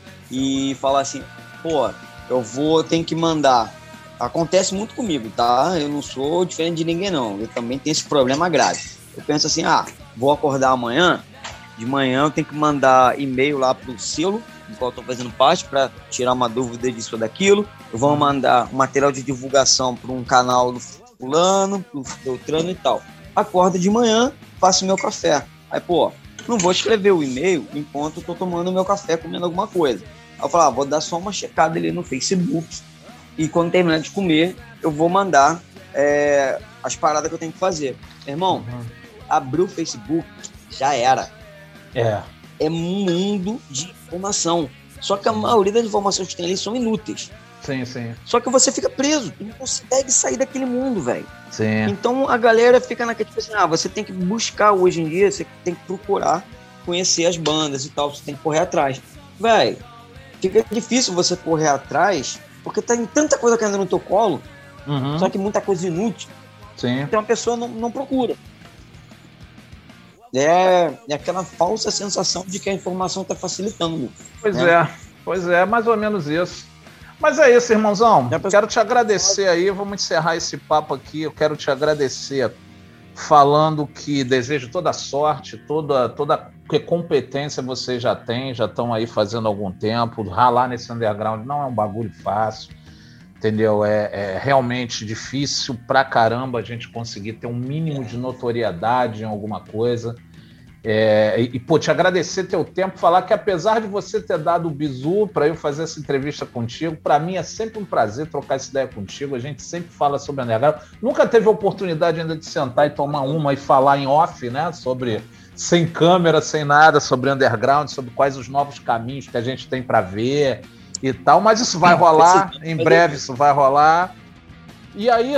e falar assim, pô, eu vou, tenho que mandar... Acontece muito comigo, tá? Eu não sou diferente de ninguém, não. Eu também tenho esse problema grave. Eu penso assim, ah, vou acordar amanhã, de manhã eu tenho que mandar e-mail lá pro selo, do qual eu tô fazendo parte, para tirar uma dúvida disso ou daquilo. Eu vou mandar um material de divulgação para um canal do fulano, do Beltrano e tal. Acordo de manhã, faço meu café. Aí, pô, não vou escrever o e-mail enquanto eu tô tomando meu café, comendo alguma coisa. Aí eu falo, ah, vou dar só uma checada ali no Facebook. E quando terminar de comer, eu vou mandar é, as paradas que eu tenho que fazer. Irmão, uhum. Abriu o Facebook, já era. É. É um mundo de informação. Só que a maioria das informações que tem ali são inúteis. Sim, sim. Só que você fica preso. Tu não consegue sair daquele mundo, velho. Sim. Então a galera fica naquela, tipo assim, ah, você tem que buscar hoje em dia, você tem que procurar conhecer as bandas e tal, você tem que correr atrás. Velho, fica difícil você correr atrás... Porque tem tanta coisa caindo no teu colo, uhum. Só que muita coisa inútil. Sim. Então a pessoa não, não procura. É, é aquela falsa sensação de que a informação está facilitando. Pois né? é, pois é, mais ou menos isso. Mas é isso, irmãozão. Eu quero te agradecer aí, vamos encerrar esse papo aqui. Eu quero te agradecer falando que desejo toda sorte, toda, toda que competência você já tem, já estão aí fazendo algum tempo, ralar nesse underground não é um bagulho fácil, entendeu? É, é realmente difícil pra caramba a gente conseguir ter um mínimo de notoriedade em alguma coisa. É, e, pô, te agradecer teu tempo, falar que apesar de você ter dado o bizu para eu fazer essa entrevista contigo, para mim é sempre um prazer trocar essa ideia contigo, a gente sempre fala sobre underground, nunca teve a oportunidade ainda de sentar e tomar uma e falar em off, né, sobre, sem câmera, sem nada, sobre underground, sobre quais os novos caminhos que a gente tem para ver e tal, mas isso vai rolar, em breve isso vai rolar. E aí,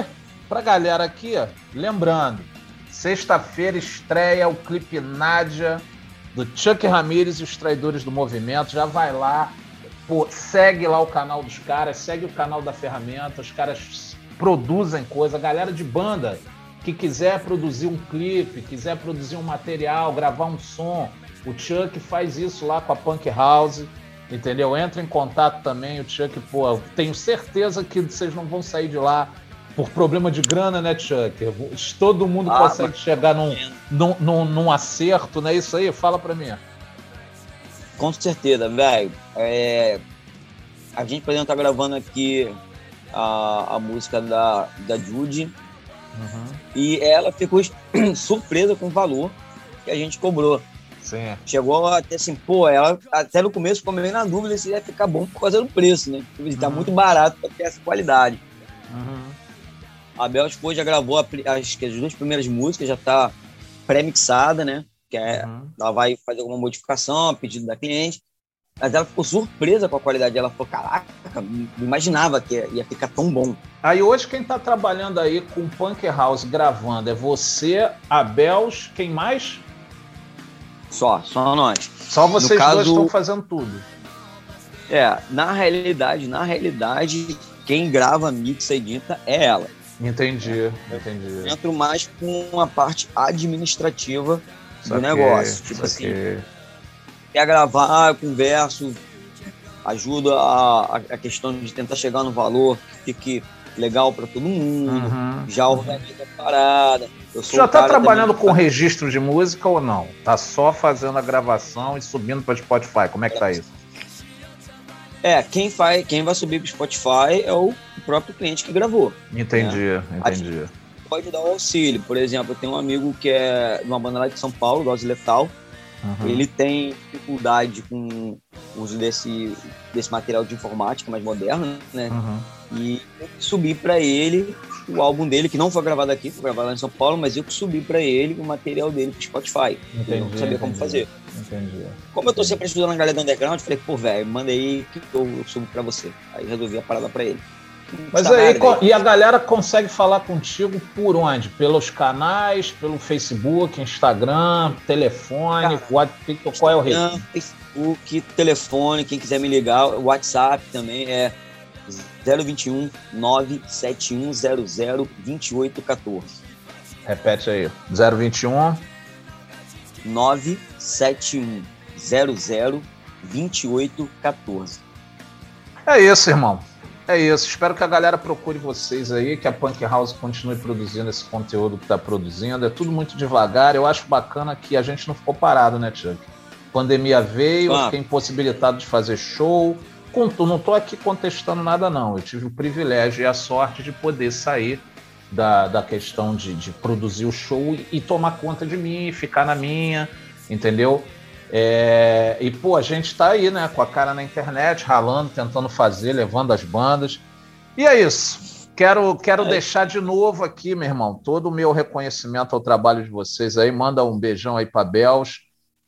pra galera aqui, ó, lembrando, sexta-feira estreia o clipe Nádia, do Chuck Ramirez e os Traidores do Movimento. Já vai lá, pô, segue lá o canal dos caras, segue o canal da Ferramenta, os caras produzem coisa. A galera de banda que quiser produzir um clipe, quiser produzir um material, gravar um som, o Chuck faz isso lá com a Punk House, entendeu? Entra em contato também, o Chuck, pô, tenho certeza que vocês não vão sair de lá por problema de grana, né, Chuck? Todo mundo ah, consegue mas... chegar num, num, num, num acerto, não é isso aí? Fala pra mim. Com certeza, velho. É... A gente, por exemplo, tá gravando aqui a, a música da, da Judy, uhum. E ela ficou surpresa com o valor que a gente cobrou. Sim. Chegou até assim, pô, ela até no começo ficou meio na dúvida se ia ficar bom por causa do preço, né? Porque uhum. Tá muito barato pra ter essa qualidade. Uhum. A Bel depois já gravou as, as duas primeiras músicas, já tá pré-mixada, né? Que é, uhum. Ela vai fazer alguma modificação a pedido da cliente. Mas ela ficou surpresa com a qualidade. Ela falou, caraca, não imaginava que ia ficar tão bom. Aí hoje quem tá trabalhando aí com Punk House gravando é você, a Bels, quem mais? Só, só nós. Só vocês caso, dois estão fazendo tudo. É, na realidade, na realidade, quem grava, mixa e edita é ela. Entendi, entendi. Eu entro mais com a parte administrativa do saquei, negócio. Tipo saquei. Assim, quer gravar, eu converso, ajuda a, a questão de tentar chegar no valor que fique legal para todo mundo, uhum. Já organiza a parada. Eu sou já tá trabalhando com registro de música ou não? Tá só fazendo a gravação e subindo para Spotify? Como é que é. Tá isso? É, quem, faz, quem vai subir para Spotify é o próprio cliente que gravou. Entendi, né? entendi. Pode dar o auxílio. Por exemplo, eu tenho um amigo que é de uma banda lá de São Paulo, Dose Letal. Uhum. Ele tem dificuldade com o uso desse, desse material de informática mais moderno, né? Uhum. E eu subi para ele o álbum dele, que não foi gravado aqui, foi gravado lá em São Paulo, mas eu que subi para ele o material dele pro Spotify. Entendi, eu não sabia entendi, como fazer. Entendi. Como eu tô sempre estudando a galera do underground, eu falei, pô, velho, manda aí que eu subo para você. Aí resolvi a parada para ele. Mas aí, e a galera consegue falar contigo por onde? Pelos canais, pelo Facebook, Instagram, telefone, Cara, WhatsApp, qual é o rei? Facebook, telefone, quem quiser me ligar, WhatsApp também é zero vinte e um, nove sete um zero zero, vinte e oito quatorze. Repete aí, zero vinte e um, nove sete um zero zero, vinte e oito quatorze. É isso, irmão. É isso, espero que a galera procure vocês aí, que a Punk House continue produzindo esse conteúdo que está produzindo. É tudo muito devagar, eu acho bacana que a gente não ficou parado, né, Chuck? Pandemia veio, ah. eu fiquei impossibilitado de fazer show. Não estou aqui contestando nada, não. Eu tive o privilégio e a sorte de poder sair da, da questão de, de produzir o show e, e tomar conta de mim, ficar na minha, entendeu? É, e, pô, a gente tá aí, né, com a cara na internet, ralando, tentando fazer, levando as bandas. E é isso. Quero, quero é. deixar de novo aqui, meu irmão, todo o meu reconhecimento ao trabalho de vocês aí. Manda um beijão aí pra Bels.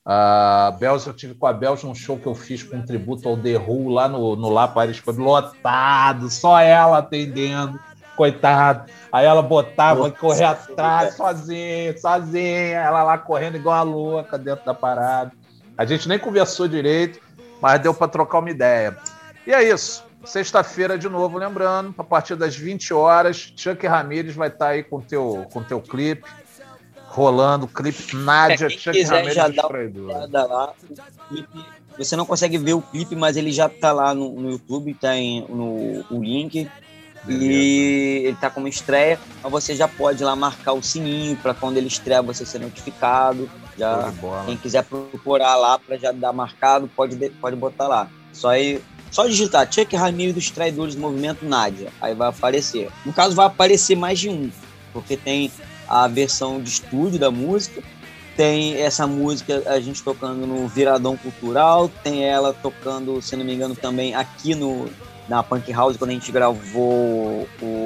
A uh, Bels, eu tive com a Bels num show que eu fiz com um tributo ao The Who lá no, no La Paris, foi lotado, só ela atendendo, coitado. Aí ela botava e correr atrás, sozinha, sozinha, ela lá correndo igual a louca dentro da parada. A gente nem conversou direito, mas deu para trocar uma ideia. E é isso. Sexta-feira, de novo, lembrando, a partir das vinte horas, Chuck Ramirez vai estar aí com teu, com teu clipe, rolando, clipe Nádia, é, Chuck Ramirez já dá uma lá. Clipe, você não consegue ver o clipe, mas ele já está lá no, no YouTube, está no o link. Beleza. E ele tá como estreia, mas você já pode ir lá marcar o sininho para quando ele estreia você ser notificado. Já, quem quiser procurar lá para já dar marcado, pode, pode botar lá. Só, aí, só digitar Chuck Ramirez dos Traidores do Movimento Nádia, aí vai aparecer. No caso, vai aparecer mais de um, porque tem a versão de estúdio da música, tem essa música a gente tocando no Viradão Cultural, tem ela tocando, se não me engano, também aqui no na Punk House, quando a gente gravou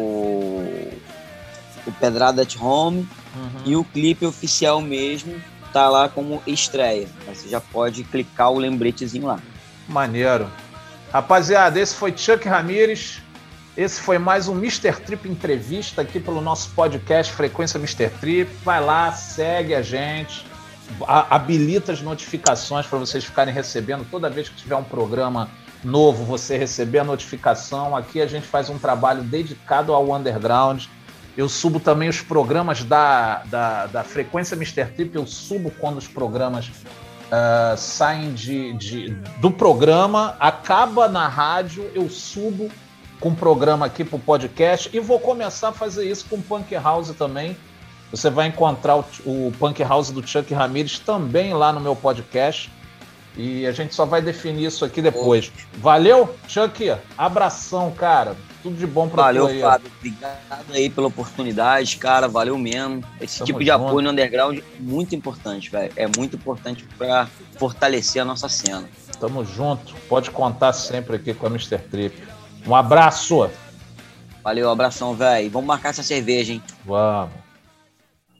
o, o Pedrada at Home, uhum. E o clipe oficial mesmo tá lá como estreia. Você já pode clicar o lembretezinho lá. Maneiro. Rapaziada, esse foi Chuck Ramirez. Esse foi mais um mister Trip Entrevista aqui pelo nosso podcast Frequência mister Trip. Vai lá, segue a gente, habilita as notificações para vocês ficarem recebendo toda vez que tiver um programa novo, você receber a notificação. Aqui a gente faz um trabalho dedicado ao underground. Eu subo também os programas da, da, da Frequência mister Trip, eu subo quando os programas uh, saem de, de, do programa, acaba na rádio, eu subo com o programa aqui para o podcast e vou começar a fazer isso com o Punk House também. Você vai encontrar o, o Punk House do Chuck Ramirez também lá no meu podcast. E a gente só vai definir isso aqui depois. Valeu, Chuck? Abração, cara. Tudo de bom pra Valeu, tu aí. Fábio. Obrigado aí pela oportunidade, cara. Valeu mesmo. Esse Tamo tipo de junto. apoio no underground é muito importante, velho. É muito importante pra fortalecer a nossa cena. Tamo junto. Pode contar sempre aqui com a mister Trip. Um abraço. Valeu, abração, velho. Vamos marcar essa cerveja, hein? Vamos.